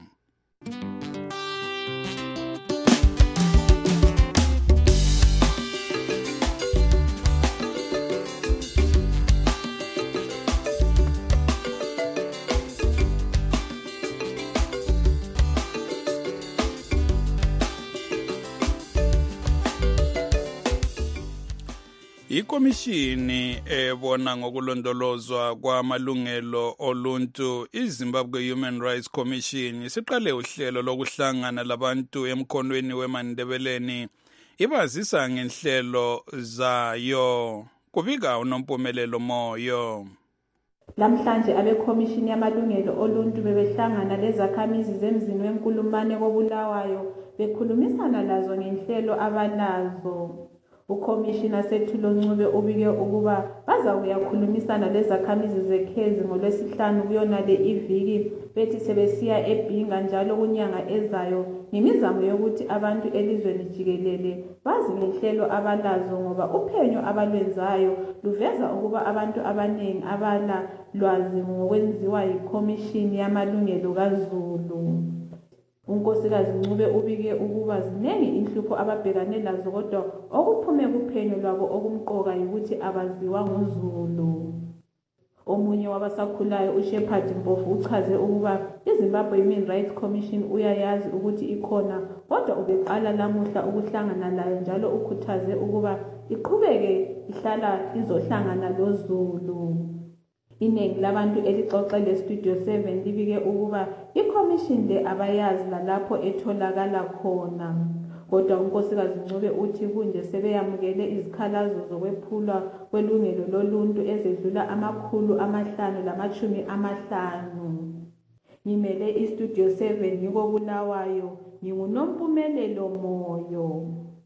Ikomishini ebona ngokulondolozwa kwamalungelo oluntu iZimbabwe Human Rights Commission siqale uhlelo lokuhlangana labantu emkhonweni weMandebeleni ibazisa ngenhlelo zayo kubika uNompumelelo Moyo. Lamhlanje abekhomishini yamalungelo oluntu bebehlangana lezakhamizi zemzini wenkulumane koBulawayo bekhulumisana lazo ngenhlelo abalazo. Ukhomishina Sethulo Ncube ubike ukuba baza kuyakhulumisana lezakhamizi zeKhezi ngolwesihlanu kuyona le iviki bethi sebesiya eBhinga njalo kunyanga ezayo ngemizamo yokuthi abantu elizweni jikelele bazi ngenhlelo abalazo ngoba uphenyo abalwenzayo luveza ukuba abantu abaningi abala lwazi ngokwenziwa yikhomishini yamalungelo kaZulu. Unkosikazi Ncube ubike ukuba zinengi inhlupho ababhekane lazo kodwa okuphume kuphenyo lwabo okumqoka ukuthi abaziwa nguZulu. Omunye wabasakhulayo uShepherd Mpofu uchaze ukuba iZimbabwe Human Rights Commission uyayazi ukuthi ikhona kodwa ubeqala lamuhla ukuhlangana layo njalo ukhuthaze ukuba iqhubeke ihlala izohlangana loZulu. Iningi labantu elixoxe leStudio seven libike ukuba iCommission le abayazi lalapho etholakala khona. Kodwa unkosikazi Ncube uthi kunje sebeyamukele izikhalazo zokwephulwa kwelungelo loluntu ezedlula amakhulu amahlanu lamachumi amahlanu. Ngimele iStudio seven ngiko Bulawayo nginguNompumelelo Moyo.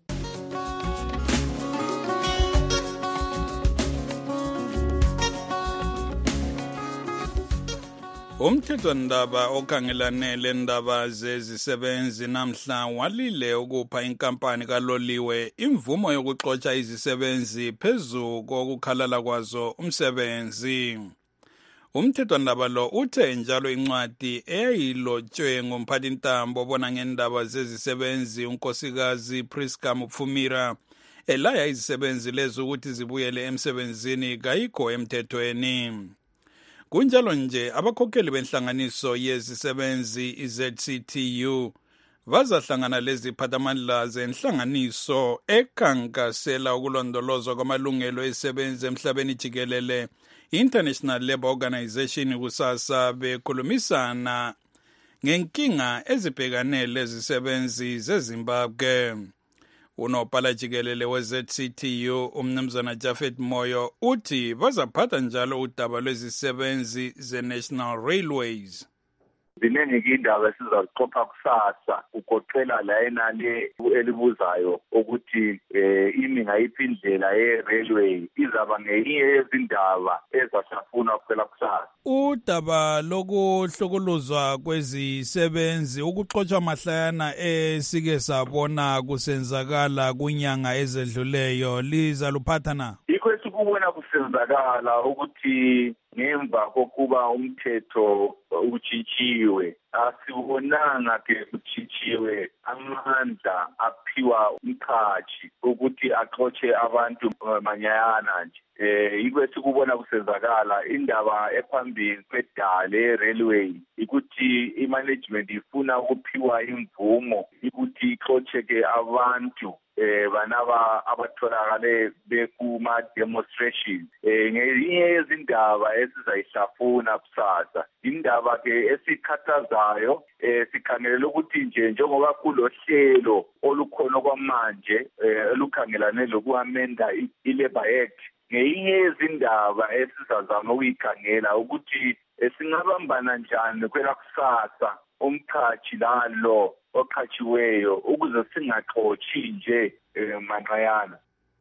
Umthethwandaba okhangelane lendaba zezisebenzi namhla walile ukupha inkampani kaloliwe imvumo yokuxotsha izisebenzi phezu kokukhalala kwazo umsebenzi. Umthethwandaba lo uthe njalo incwadi eyayilotshwe ngumphathintambo obona ngendaba zezisebenzi unkosikazi Priska Mupfumira elaya izisebenzi lezo ukuthi zibuyele emsebenzini kayikho emthethweni. Kunjalo nje abakhokheli benhlanganiso yezisebenzi iZ C T U bazahlangana leziphathamandla zenhlanganiso ekhankasela ukulondolozwa kwamalungelo ezisebenzi emhlabeni jikelele International Labour Organization kusasa bekhulumisana ngenkinga ezibhekane lezisebenzi zeZimbabwe. Unobhala jikelele weZ C T U umnumzana Japhet Moyo uthi bazaphatha njalo udaba lwezisebenzi zeNational Railways. Ziningi indaba esizaxoxa kusasa ugoqela la enale elibuzayo ukuthi imi ngayiphi indlela ye-railway izaba ngenye yezindaba ezasafuna kuphela kusasa. Udaba lokuhlukuluzwa kwezisebenzi ukuxotsha mahlayana esike sabona kusenzakala kunyanga ezedluleyo liza luphatha na? Yikho esikubona kusenzakala ukuthi ngemva kokuba umthetho utshintshiwe asibonanga ke kutshintshiwe amandla aphiwa umqhashi ukuthi axotshe abantu manyayana nje. Eh yikho esikubona kusenzakala indaba ephambili kwedale railway ukuthi imanagement ifuna ukuphiwa imvumo ukuthi ixotshe ke abantu eh banaba abatholakale bekuma demonstration eh ngenye yezindaba esizayihlafuna kusasa indaba ke esikhathazayo eh sikhangelela ukuthi nje njengoba kulohlelo olukhona kwamanje elukhangelane lokuamenda iLabor Act ngenye yezindaba esizazama ukuyikhangela ukuthi singabambana njani kwela kusasa umqhashi lalo oqhatshiweyo ukuze singaxotshi nje manqayana.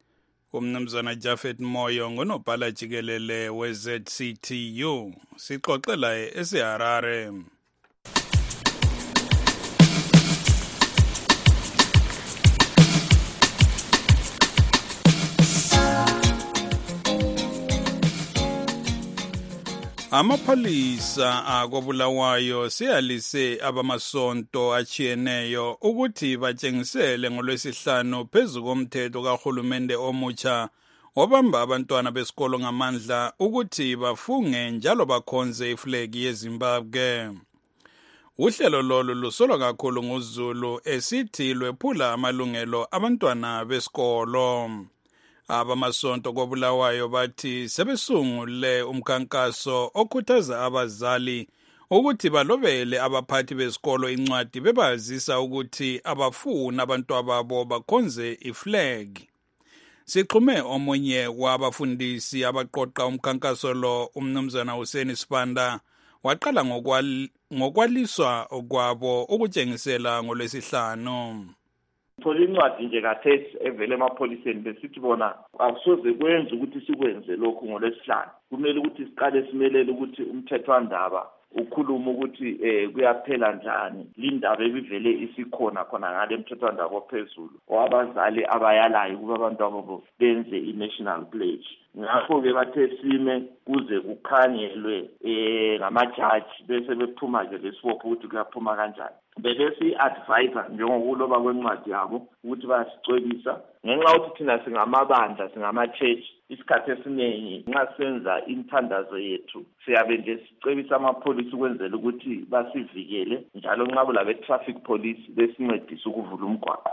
Umnumzana Japhet Moyo ngunobhala jikelele weZ C T U sixoxela eseHarare. Amaphalisa akobulawayo siyalise abamasonto achiyeneyo ukuthi batshengisele ngolwesihlanu phezu komthetho kahulumende omutsha obamba abantwana besikolo ngamandla ukuthi bafunge njalo bakhonze iflegi yeZimbabwe. Uhlelo lolu lusolwa kakhulu nguZulu esithi lwephula amalungelo abantwana besikolo. Abamasonto koBulawayo bathi sebesungule umkhankaso okhuthaza abazali ukuthi balobele abaphathi besikolo incwadi bebazisa ukuthi abafuni abantwababo bakhonze iflag. Sixhume omunye wabafundisi abaqoqa umkhankaso lo, umnumzana Hussein Sibanda, waqala ngokwaliswa kwabo ukutshengisela ngolwesihlanu. Thola incwadi nje kathesi evele emapholiseni besithi bona akusoze kwenze ukuthi sikwenze lokhu ngolwesihlanu. Kumele ukuthi siqale simelele ukuthi umthethwandaba ukhuluma ukuthi eh kuyaphela njani lindaba ebivele isikhona khona ngale mthethwandaba ophezulu wabazali abayalayo kuba abantu ababo benze i-national pledge. Ngakho ke bathe sime kuze kukhanyelwe eh ngamajaji bese bephuma ke lesibopho ukuthi kuyaphuma kanjani. Bebese advisor njengokuloba kwencwadi yabo ukuthi bayasicwebisa ngenxa yokuthi thina singamabandla singama-church isikhathi esiningi nxa senza inthandazo yethu siyabe nje sicebisa amapholisi ukwenzela ukuthi basivikele njalo nxa kulabe traffic police besincedise ukuvula umgwaqo.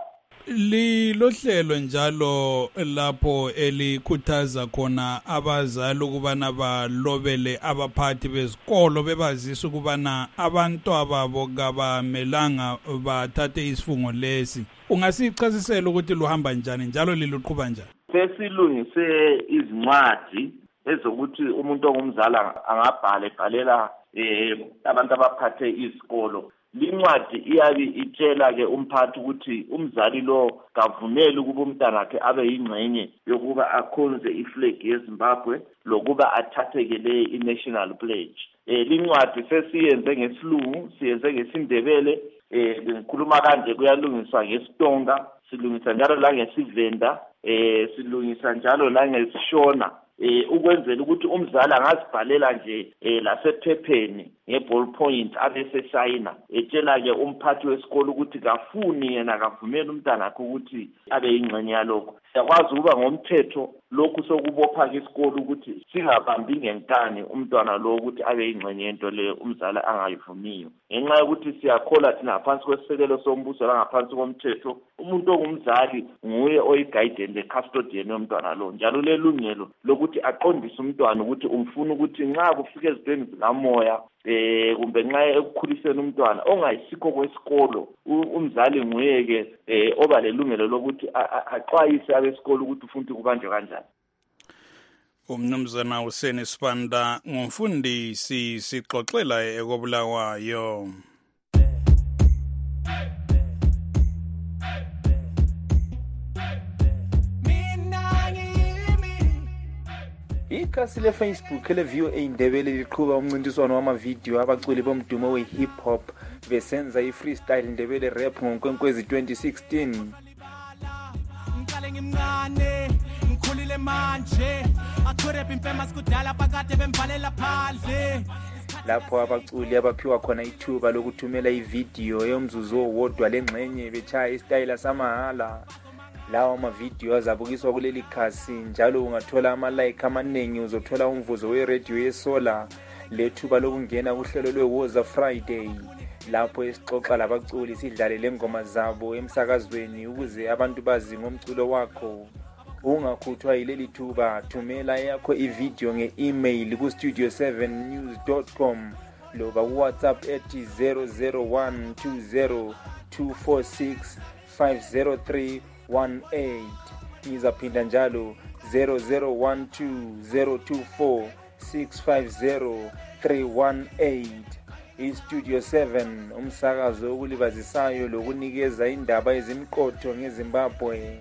Lilohlelo njalo lapho elikhuthaza khona abazali ukubana balobele abaphathi bezikolo bebazisa ukubana abantu ababo kabamelanga bathathe isifungo lesi. Ungasichasisela ukuthi luhamba njani njalo liluqhuba njani? Sesilungise izincwadi ezokuthi umuntu ongumzala angabhala ebhalela eh abantu abaphathe izikolo. Lincwadi iyabe itshela ke umphathi ukuthi umzali lo kavumeli ukuba umntana wakhe abe yingcenye yokuba akhonze iflag yeZimbabwe lokuba athathekele i-national pledge. Eh lincwadi sesiyenze ngesilungu, siyenze ngesindebele, eh ngikhuluma kanje kuyalungiswa ngesitonga, silungisa njalo la ngesivenda, eh silungisa njalo la ngesishona. Eh ukwenzela ukuthi umzali angazibhalela nje eh lasephepheni ngeball point abese signa etshela ke umphathi wesikolo ukuthi kafuni yena kavumela umntana wakhe ukuthi abe yingcenye yalokho. Siyakwazi ukuba ngomthetho lokhu sokubopha ke isikolo ukuthi singabambi ngenkani umntwana lo ukuthi abe yingcenye yento leyo umzali angayivumiyo. Ngenxa yokuthi siyakhola thina ngaphansi kwesisekelo sombuso la ngaphansi komthetho umuntu ongumzali nguye oyiguide and custodian yomntwana lo njalo lelungelo lokuthi aqondise umntwana ukuthi umfuna ukuthi nxa kufika ezintweni zikamoya eh kumbe nxa ekukhuliseni umntwana ongayisikho kwesikolo umzali nguye ke eh oba lelungelo lokuthi axwayise abesikolo ukuthi ufuna ukuthi kubanjwe kanjani. Umnumzana Hussein Sibanda ngumfundisi sixoxela ekoBulawayo. Ikhasi le-Facebook le-V O A Indebele liqhuba umncintiswano wamavidiyo abaculi bomdumo we-hip hop besenza i-freestyle Ndebele rap ngoNkwenkwezi twenty sixteen. Ngiqale ngimncane ngikhulile manje akurap impema sikudala phakade bemvalela phandle. Lapho abaculi abaphiwa khona ithuba lokuthumela ividiyo yomzuzu owodwa lengxenye bechaya istyle samahala. Lawa amavidiyo azabukiswa kuleli khasi njalo ungathola ama-like amaningi, uzothola umvuzo we-radio yesola lethuba lokungena kuhlelo lwe-Woza Friday lapho esixoxa labaculi sidlale lengoma zabo emsakazweni ukuze abantu bazi ngomculo wakho. Ungakhuthwa yileli thuba, thumela yakho ividiyo nge-email ku studio seven news dot com loba ku-WhatsApp ethi zero zero one two zero two four six five zero three one eight. Ngizaphinda njalo zero zero one two zero two four six five zero three one eight. iStudio seven umsakazo okulibazisayo lokunikeza indaba ezimqotho ngeZimbabwe.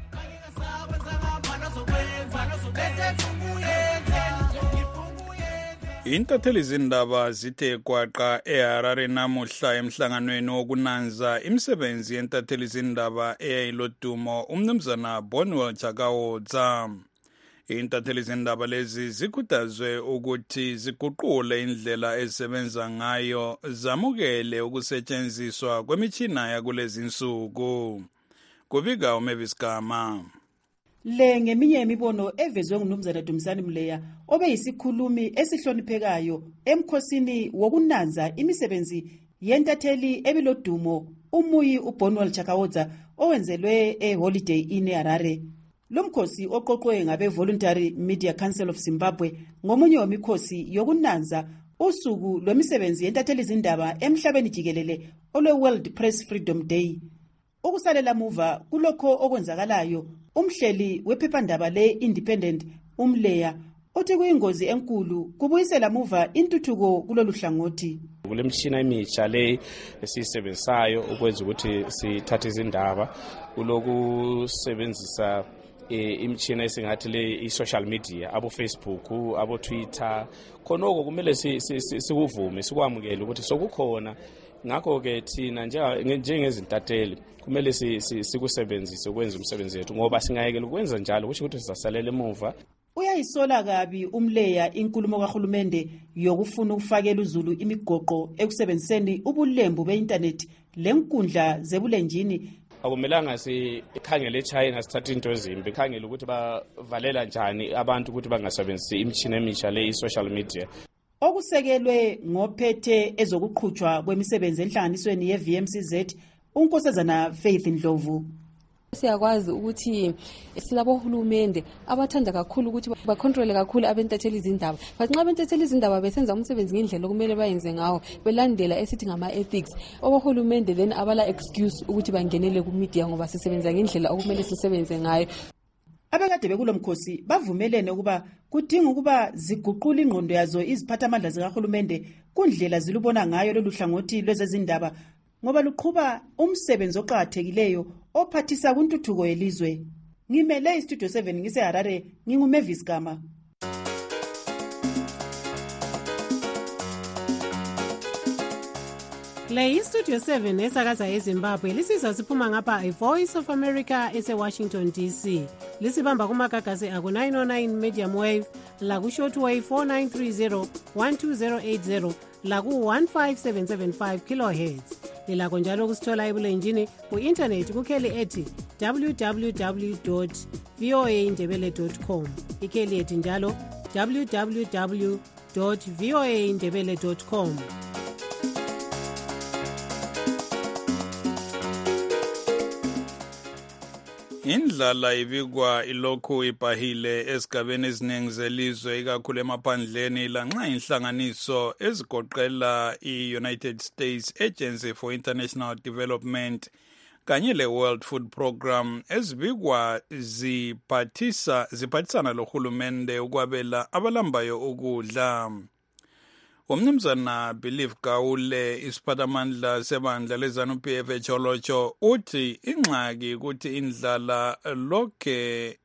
Intatheli zindaba zithe kwaqa eHarare namuhla emhlanganweni wokunanza imisebenzi yentatheli zindaba eyayilodumo umnumzana Bonwell Chakawoza. Intatheli zindaba lezi zikhuthazwe ukuthi ziguqule indlela ezisebenza ngayo zamukele ukusetshenziswa kwemitshina yakulezi insuku. Kubika uMavis Gama. Le ngeminye imibono evezwe nguMnumzana Dumisani Mleya obeyisikhulumi esihloniphekayo emkhosini wokunanza imisebenzi yentatheli ebilodumo umuyi uBonwell Chakawoza owenzelwe eHoliday Inn eHarare. Lo mkhosi oqoqwe ngabe Voluntary Media Council of Zimbabwe ngomunye wemikhosi yokunanza usuku lwemisebenzi yentatheli izindaba emhlabeni jikelele olwe World Press Freedom Day. Ukusalela muva kulokho okwenzakalayo, umhleli wephephandaba le Independent uMleya uthi kuyingozi enkulu kubuyisela muva intuthuko kulolu hlangothi. Kulemishina emitsha le esisebenzayo ukwenza ukuthi sithathe izindaba kulokusebenzisa imishina esingathi le i-social media, abo Facebook, abo Twitter. Khonoko kumele sikuvume sikwamukele ukuthi sokukhona. Ngakho ke thina njengezintatheli kumele sikusebenzise ukwenza umsebenzi wethu, ngoba singayekela ukwenza njalo kusho ukuthi sizasalela emuva. Uyayisola kabi uMleya inkulumo kaHulumende yokufuna ukufakela uZulu imigoqo ekusebenziseni ubulembu be-internet lenkundla zebulenjini. Akumelanga sikhangele eChina sithatha into ezimbi, khangela ukuthi bavalela njani abantu ukuthi bangasebenzisi imishini emisha le i-social media. Okusekelwe ngophethe ezokuqhutshwa kwemisebenzi enhlanganisweni ye-V M C Z, uNkosazana Faith Ndlovu. Siyakwazi ukuthi silabo hulumende abathanda kakhulu ukuthi bacontrole kakhulu abentatheli izindaba, but nxa abentatheli izindaba besenza umsebenzi ngendlela okumele bayenze ngawo, belandela esithi ngama ethics, obohulumende then abala excuse ukuthi bangenele ku media ngoba sisebenza ngendlela okumele sisebenze ngayo. Abekade bekulo mkhosi bavumelene ukuba kudinga ukuba ziguqula ingqondo yazo iziphathamandla zikahulumende kundlela zilubona ngayo lolu hlangothi lwezezindaba, ngoba luqhuba umsebenzi oqhakathekileyo ophathisa kuntuthuko yelizwe. Ngimele iStudio seven ngise Harare, nginguMavis Gama. Le iStudio seven esakaza eZimbabwe lisizwa siphuma ngapha iVoice of America ese-Washington D C. Lisibamba kumagagasi aku nine oh nine medium wave, laku shortwave four nine three zero one two zero eight zero, laku one five seven seven five kilohertz. Lilakho njalo kusithola ebulenjini ku-internet kukheli ethi w w w dot v o a indebele dot com, ikheli ethi njalo w w w dot v o a indebele dot com. Indlala ibikwa ilokhu ibhahile esigabeni eziningi zelizwe ikakhulu emaphandleni lanxa inhlanganiso ezigoqela i-United States Agency for International Development kanye le-World Food Program ezibikwa ziphathisa ziphathisana lohulumende ukwabela abalambayo ukudla. Umnumzana Believe Gaule isiphathamandla sebandla leZANU-P F eCholocho uthi ingxaki ukuthi indlala lokhe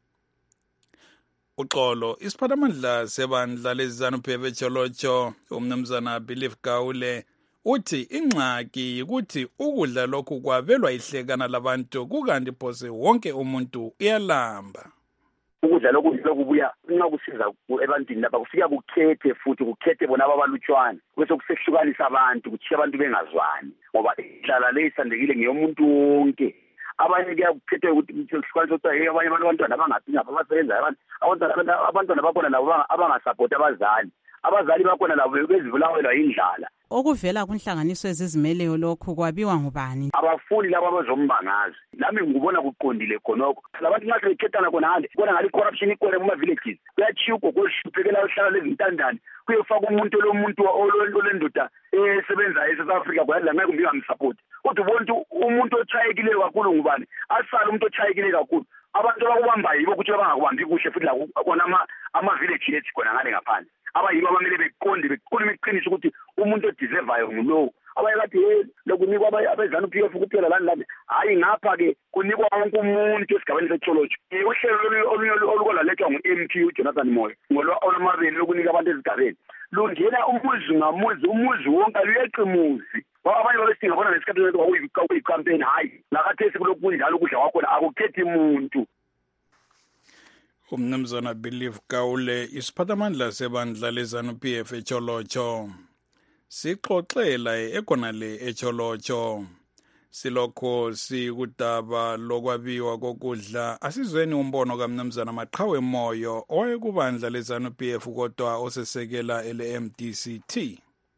uxolo. Isiphathamandla sebandla leZANU-P F eCholocho umnumzana Believe Gaule uthi ingxaki ukuthi ukudla lokhu kwabelwa ihlekana labantu kukanti phose wonke umuntu uyalamba. Ukudla lokudla kubuya nxa kusiza ebantwini lapha kufika kukhethe futhi kukhethe bona ababalutshwana bese kusehlukanisa abantu kuchiya abantu bengazwani ngoba indlala le isandekile ngeyomuntu wonke. Abanye kuyakhethe ukuthi kuhlukanisa ukuthi hey abanye abantwana abangathi ngapha abasebenza abantu abantwana abantwana bakhona labo abangasapoti abazali abazali bakhona labo bezivulawelwa indlala. Okuvela kunhlanganiso ezizimeleyo lokho kwabiwa ngubani? Abafuni laba abazombangazi. Lami ngikubona kuqondile khonoko. Labantu nxa bekhethana khona ngale bona ngali corruption ikhona kuma villages. Kuyachiya ugogohluphekela uhlala lezintandane. Kuyefaka umuntu lo muntu olendoda esebenza eSouth Africa kwala ngeke kumbi ngamsupport. Kodwa ubona umuntu ochayekileyo kakhulu ngubani? Asala umuntu ochayekileyo kakhulu. Abantu abakubambayo yibo ukuthi bangakubambi kuhle futhi la kona ama ama villages khona ngale ngaphandle. Abayibo abamele beqonde bekhuluma iqiniso ukuthi umuntu odeservayo ngulowo. Abaye bathi hey lokunikwa abeZANU-P F kuphela lani lani, hayi ngapha ke kunikwa wonke umuntu esigabeni seCholocho. Uhlelo olukolethwa ngu-M P uJonathan Moyo ngolwa olumabili lokunika abantu ezigabeni lungena umuzi ngamuzi, umuzi wonke luyeqimuzi. Abanye babesinga bona nesikhathi kwakuyi-campaign, hayi nakathesi kulokunjalo ukudla kwakhona akukhethi umuntu. Umnumzana Believe Gaule isiphathamandla sebandla leZANU-P F eCholocho sixoxela ekhonale eCholocho silokho sikudaba lokwabiwa kokudla. Asizweni umbono kaMnumzana Maqhawe Moyo owayekubandla leZANU-P F kodwa osesekela ele M D C T.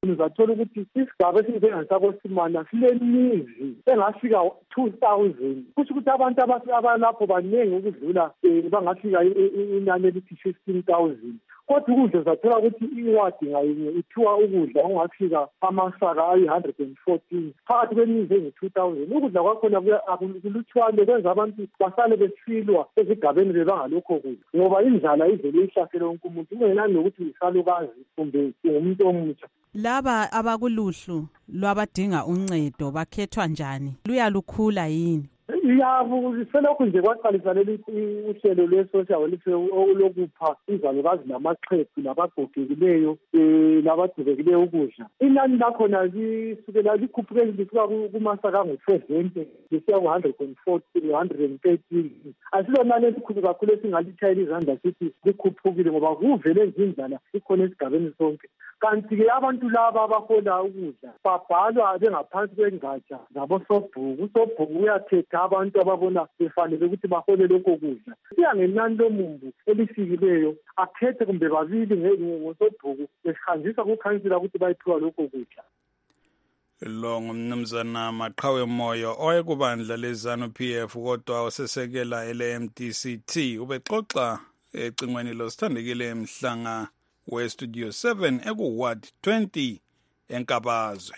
Uzathola ukuthi isigaba esinjengasako Simana silemizi engafika two thousand. Kusho ukuthi abantu abalapho baningi ukudlula bangafika inani elithi fifteen thousand. Kodwa ukudla uzathola ukuthi iwadi ngayinye ithiwa ukudla ongafika amasaka ayi one hundred fourteen phakathi kwemizi engu-two thousand. Ukudla kwakhona kulutshwane kwenza abantu basale besilwa ezigabeni bebangalokho kudla ngoba indlala ivele ihlasele wonke umuntu kungenani nokuthi uyisalukazi kumbe ungumuntu omutsha. Laba abakuluhlu lwabadinga uncedo bakhethwa njani? Luyalukhula yini? Yabo selokhu nje kwaqalisa leli uhlelo lwe-social welfare olokupha izalukazi namaxhegu nabagogekileyo nabadubekileyo ukudla. Inani lakhona lisukela likhuphuke lisuka kumasaka angu-seventy lisiya ku-one hundred forty, one hundred thirteen. Asilo nani elikhulu kakhulu esingalitshayela izandla sithi likhuphukile ngoba kuvele nje indlala ikhona esigabeni sonke. Kanti-ke abantu laba abahola ukudla babhalwa bengaphansi kwengatsha zabosobhuku. Usobhuku uyathetha abantu ababona befanele ukuthi bahole lokho kudla. Siya ngenani lomumbu elisikileyo akhethe kumbe babili ngosobhuku besihanjiswa kukhansila ukuthi bayiphiwa lokho kudla. Lo ngumnumzana Maqhawe Moyo oyekubandla leZANU P F kodwa osesekela ele M D C T ubexoxa ecingweni losithandekile emhlanga we-Studio seven eku-Ward twenty eNkabazwe.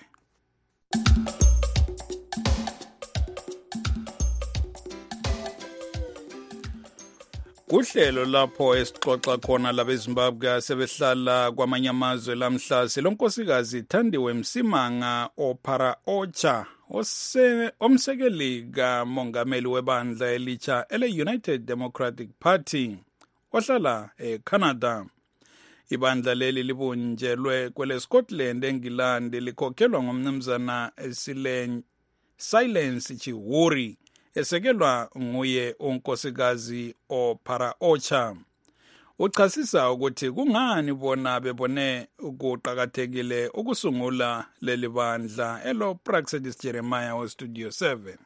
Kuhlelo lapho esixoxa khona labeZimbabwe sebehlala kwamanye amazwe lamhla silonkosikazi Thandiwe Msimanga ophara ocha ose omsekeli kamongameli webandla elitsha ele-United Democratic Party ohlala eCanada. Ibandla leli libunjelwe kwele Scotland eNgilandi likhokhelwa ngomnumzana Silen Silence Chiwuri esekelwa nguye unkosikazi ophara ocha. Uchasisa ukuthi kungani bona bebone ukuqhakathekile ukusungula leli bandla elo Praxedis Jeremiah o Studio seven.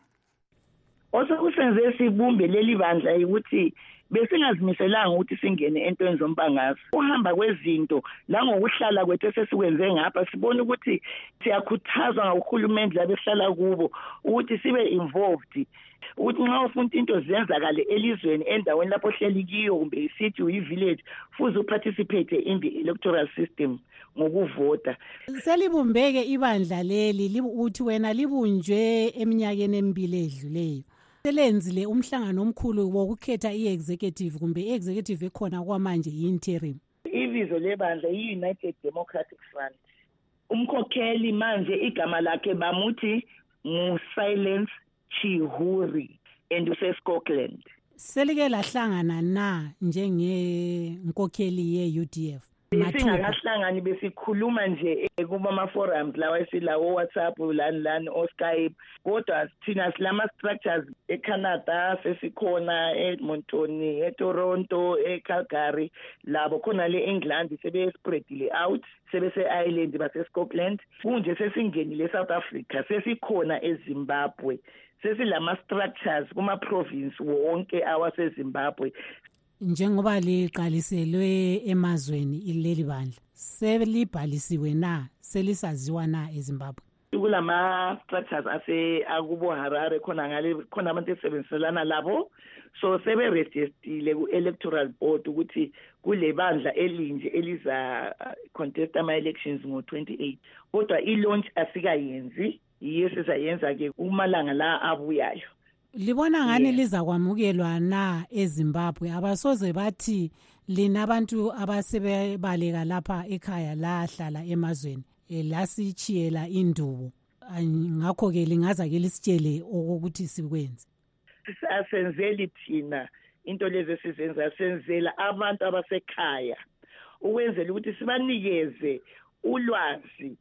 Osokusenze sibumbe leli bandla ukuthi besingazimiselanga ukuthi singene entweni zombangazo. Uhamba kwezinto la ngokuhlala kwethu esesikwenze ngapha sibona ukuthi siyakhuthazwa ngokuhulumeni labehlala kubo ukuthi sibe involved. Ukuthi nxa ufuna into zenzakale elizweni endaweni lapho hleli kiyo kumbe i-city uyi-village futhi uparticipate in the electoral system ngokuvota. Selibumbeke ibandla leli uthi wena libunjwe eminyakeni emibili edluleyo. Selenzile umhlangano omkhulu wokukhetha i-executive kumbe i-executive ekhona kwamanje i-interim. Ibizo lebandla i-United Democratic Front. Umkhokheli manje igama lakhe bamuthi ngu-Silence Chiwuri and use-Scotland. Selike lahlangana na njengenkokheli ye-U D F? Singakahlangani besikhuluma nje kuma forums lawa esilawo WhatsApp lani lani o Skype kodwa thina silama structures eCanada sesikhona eEdmonton eToronto eCalgary labo khona le England sebe spreadile out sebese Ireland base Scotland kunje sesingenile South Africa sesikhona eZimbabwe sesilama structures kuma province wonke awaseZimbabwe. Njengoba liqaliselwe emazweni ileli bandla selibhalisiwe na selisaziwa na eZimbabwe? Kulama structures ase akubo Harare khona ngale khona abantu esebenzelana labo so sebe registered ku electoral board ukuthi kule bandla elinje eliza contest ama elections ngo twenty-eight kodwa i launch asikayenzi yesizayenza ke umalanga la abuyayo. Libona ngani liza kwamukelwa na eZimbabwe? Abasoze bathi lina abantu abasebebaleka lapha ekhaya lahlala emazweni lasichiyela indubo ngakho ke lingaza ke lisitshele ukuthi sikwenze. Asenzeli thina into lezi sizenza senzela abantu abasekhaya ukwenzela ukuthi sibanikeze ulwazi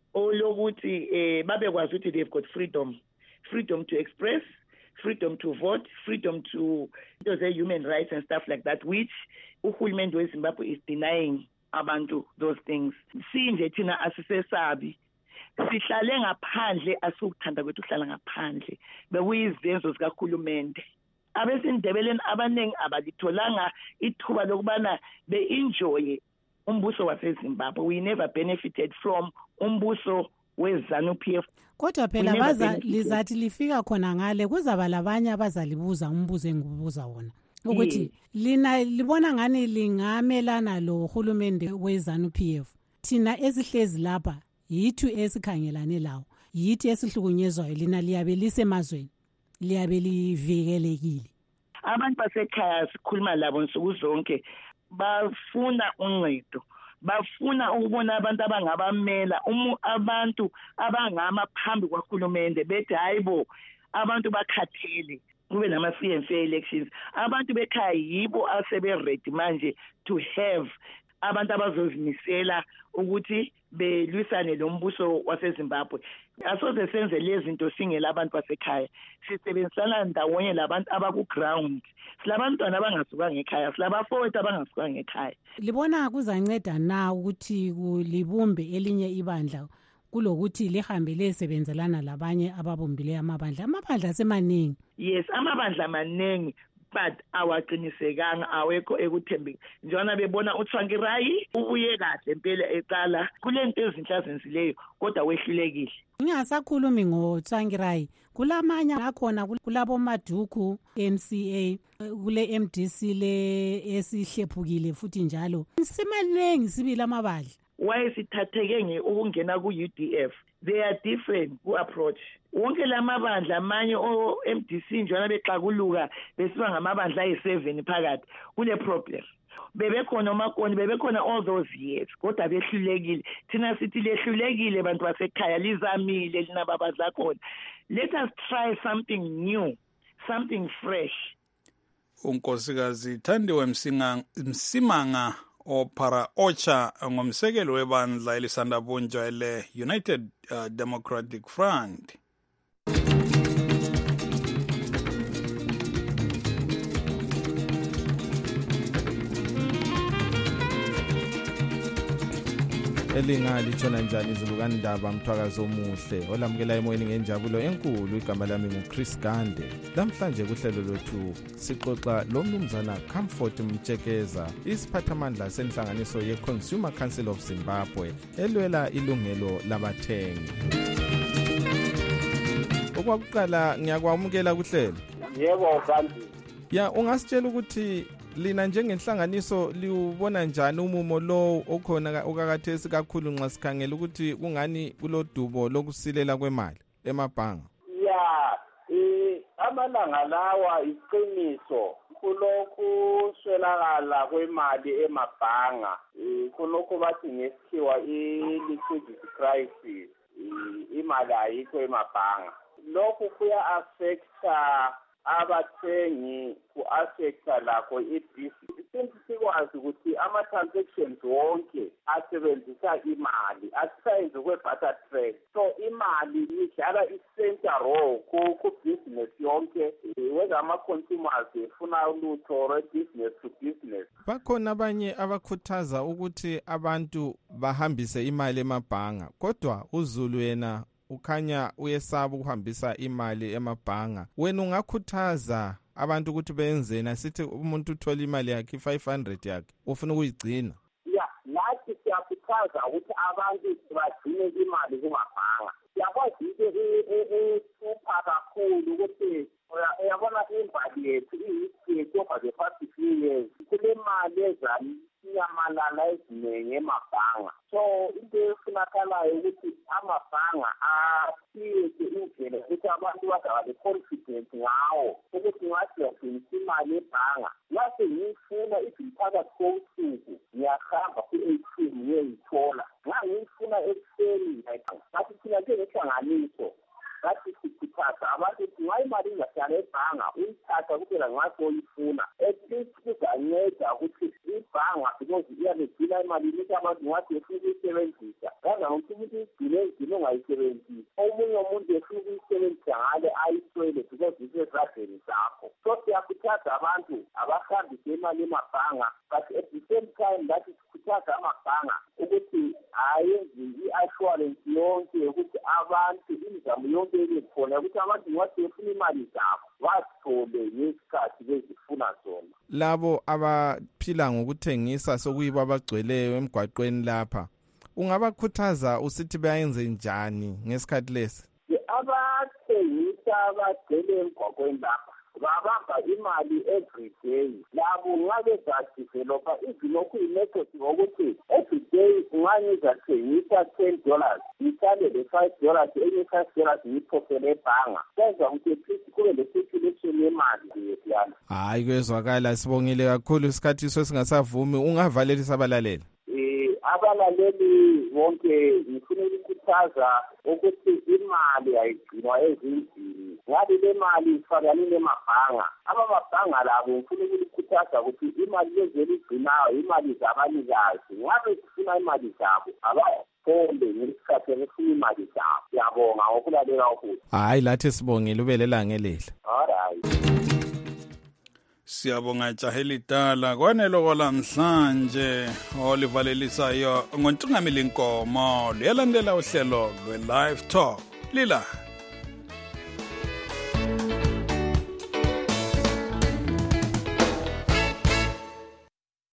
olokuthi eh babekwazi ukuthi they've got freedom freedom to express, freedom to vote, freedom to those human rights and stuff like that, which uhulumende weZimbabwe is denying abantu those things. Sinje thina asisesabi sihlale ngaphandle asukuthanda kwethu uhlala ngaphandle bekuyizenzo zikahulumende. Abesindebeleni abaningi abalitholanga ithuba lokubana be enjoy umbuso waseZimbabwe. We never benefited from umbuso we-ZANU-P F. Kodwa phela baza lizathi lifika khona ngale kuzaba labanye abazalibuza umbuzo engibuza wona ukuthi lina libona ngani lingamelana lo uhulumende we-ZANU-P F. Thina esihlezi lapha yithu esikhangelane lawo, yithi esihlukunyezwayo, lina liyabe lisemazweni, liyabe livikelekile. Abantu basekhaya sikhuluma labo nsuku zonke bafuna uncedo, bafuna ukubona abantu abangabamela, abantu abangama phambi kwahulumende bethi hayibo abantu bakhathele kube nama-free and fair elections. Abantu bekhaya yibo asebe-ready manje to have abantu abazozimisela ukuthi belwisane lo mbuso waseZimbabwe. Asoze senze lezi zinto singela abantu basekhaya, sisebenzisana ndawonye labantu abaku-ground, silabantwana abangasukanga ekhaya, silabafowethu abangasukanga ekhaya. Libona kuzanceda na ukuthi libumbe elinye ibandla kulokuthi lihambe lisebenzelana labanye ababumbile amabandla? Amabandla semaningi. Yes, amabandla amaningi, but awaqinisekanga, awekho ekuthembeki. Njana bebona uTsvangirai ubuye kahle impela eqala kulento ezinhle azenzileyo kodwa wehlulekile. Ngingasakhulumi ngoTsvangirai, kulamanye akhona kulabo Maduku, M C A, kule M D C le esihlephukile futhi njalo. Simaningi sibili amabandla. Wayesithatheke nge ukungena ku-U D F. They are different ku-approach. Wonke lamabandla amanye o-M D C njana bexakuluka besiba ngamabandla ayi-seven phakathi kule problem. Bebekhona omakoni, bebekhona all those years kodwa behlulekile. Thina sithi lehlulekile bantu basekhaya, lizamile linababadla khona. Let us try something new, something fresh. Unkosikazi Thandiwe Msimanga ophara ocha ngomsekelo webandla elisanda bunjwa ele United uh, Democratic Front. Elinga litshona njani izulu kaNdaba Mthwakazi omuhle olamukela emoyeni ngenjabulo enkulu. Igama lami nguChris Gande. Namhlanje kuhlelo lwethu sixoxa lo mnumzana Comfort Mtshekeza, isiphathamandla senhlanganiso ye-Consumer Council of Zimbabwe elwela ilungelo labathengi. Okwakuqala ngiyakwamukela kuhlelo. Yebo kanti. Ya, ungasitshela ukuthi lina njengenhlanganiso liubona njani umumo lo okhona okakathesi kakhulu nxa sikhangela ukuthi kungani kulodubo lokusilela kwemali emabhanga? Ya, eh amalanga lawa iqiniso kulokhu swelakala kwemali emabhanga, kulokhu bathi ngesikhiwa i-liquidity crisis, imali ayikho emabhanga. Lokhu kuya affecta abathengi, ku-affecta lakho ibhizinisi. Since sikwazi ukuthi ama-transactions wonke asebenzisa imali, asisayenzi kwe-barter trade. So imali idlala i-center role ku-business yonke, whether ama-consumers efuna ulutho or business to business. Bakhona abanye abakhuthaza ukuthi abantu bahambise imali emabhanga, kodwa uZulu yena ukhanya uyesaba ukuhambisa imali emabhanga. Wena ungakhuthaza abantu ukuthi benzena, sithi umuntu uthola imali yakhe five hundred yakhe ufuna ukuyigcina? Ya, nathi siyakhuthaza ukuthi abantu bagcine imali kumabhanga. Siyakwazi ukuhlupha kakhulu ukuthi uyabona imali yethu iyi-history over the past few years. Kule mali ezani sinyamalala eziningi emabhanga. So into efunakalayo ukuthi amabhanga asiyeke indlela ukuthi abantu bazaba le-confidence ngawo ukuthi ngathi yagcinisa imali ebhanga. Ngathi ngiyifuna iphakathi kosuku ngiyahamba ku-A T M ngiyeyithola. Nxa ngiyifuna ekuseni ngathi thina njengenhlanganiso ngathi sikhuthaza abantu ukuthi nxa imali ingahlala ebhanga uyithatha kuphela ngathi oyifuna. At least kuzanceda ukuthi ibhanga because iyabegcina imali ukuthi abantu ngathi efuna ukuyisebenzisa. Ngaza ngokuthi ukuthi igcine igcine ongayisebenzisi. Omunye umuntu efuna ukuyisebenzisa ngale ayiswele because isezadleni zakho. So siyakhuthaza abantu abahambise imali emabhanga, but at the same time ngathi ngikhuthaza amabhanga ukuthi ayenze i-assurance yonke ukuthi abantu imizamo yonke ebekhona ukuthi abantu nxa sebefuna imali zabo bazithole ngesikhathi bezifuna zona. Labo abaphila ngokuthengisa sokuyibo abagcweleyo emgwaqweni lapha, ungabakhuthaza usithi bayenze njani ngesikhathi lesi? Abathengisa abagcwele emgwaqweni lapha babamba imali every day. Labo nxa bezadevelopa izinokhu imethod ngokuthi every day nxa ngizathengisa ten dollars ngitshale le five dollars enye five dollars ngiphophele ebhanga kwenza ukuthi futhi kube le-circulation yemali yetiyana. Hayi kwezwakala, sibongile kakhulu. Isikhathi sesingasavumi, ungavalelisa abalaleli. Eh abalaleli bonke ngifuna ukukhuthaza ukuthi imali ayigcinwa ezindlini. Ngabe le mali ifakanile emabhanga. Amabhanga labo ngifuna ukukhuthaza ukuthi imali lezi eligcinayo imali zabanikazi. Ngabe sifuna imali zabo abaphombe ngesikhathi befuna imali zabo. Siyabonga ngokulalela ukuthi. Hayi lathi sibongile, ubelela ngelihle. Alright. Siyabonga Jaheli Dala kwanelo kwalamhlanje olivalelisayo ngontungamili Nkomo liyalandela uhlelo lwe Live Talk lila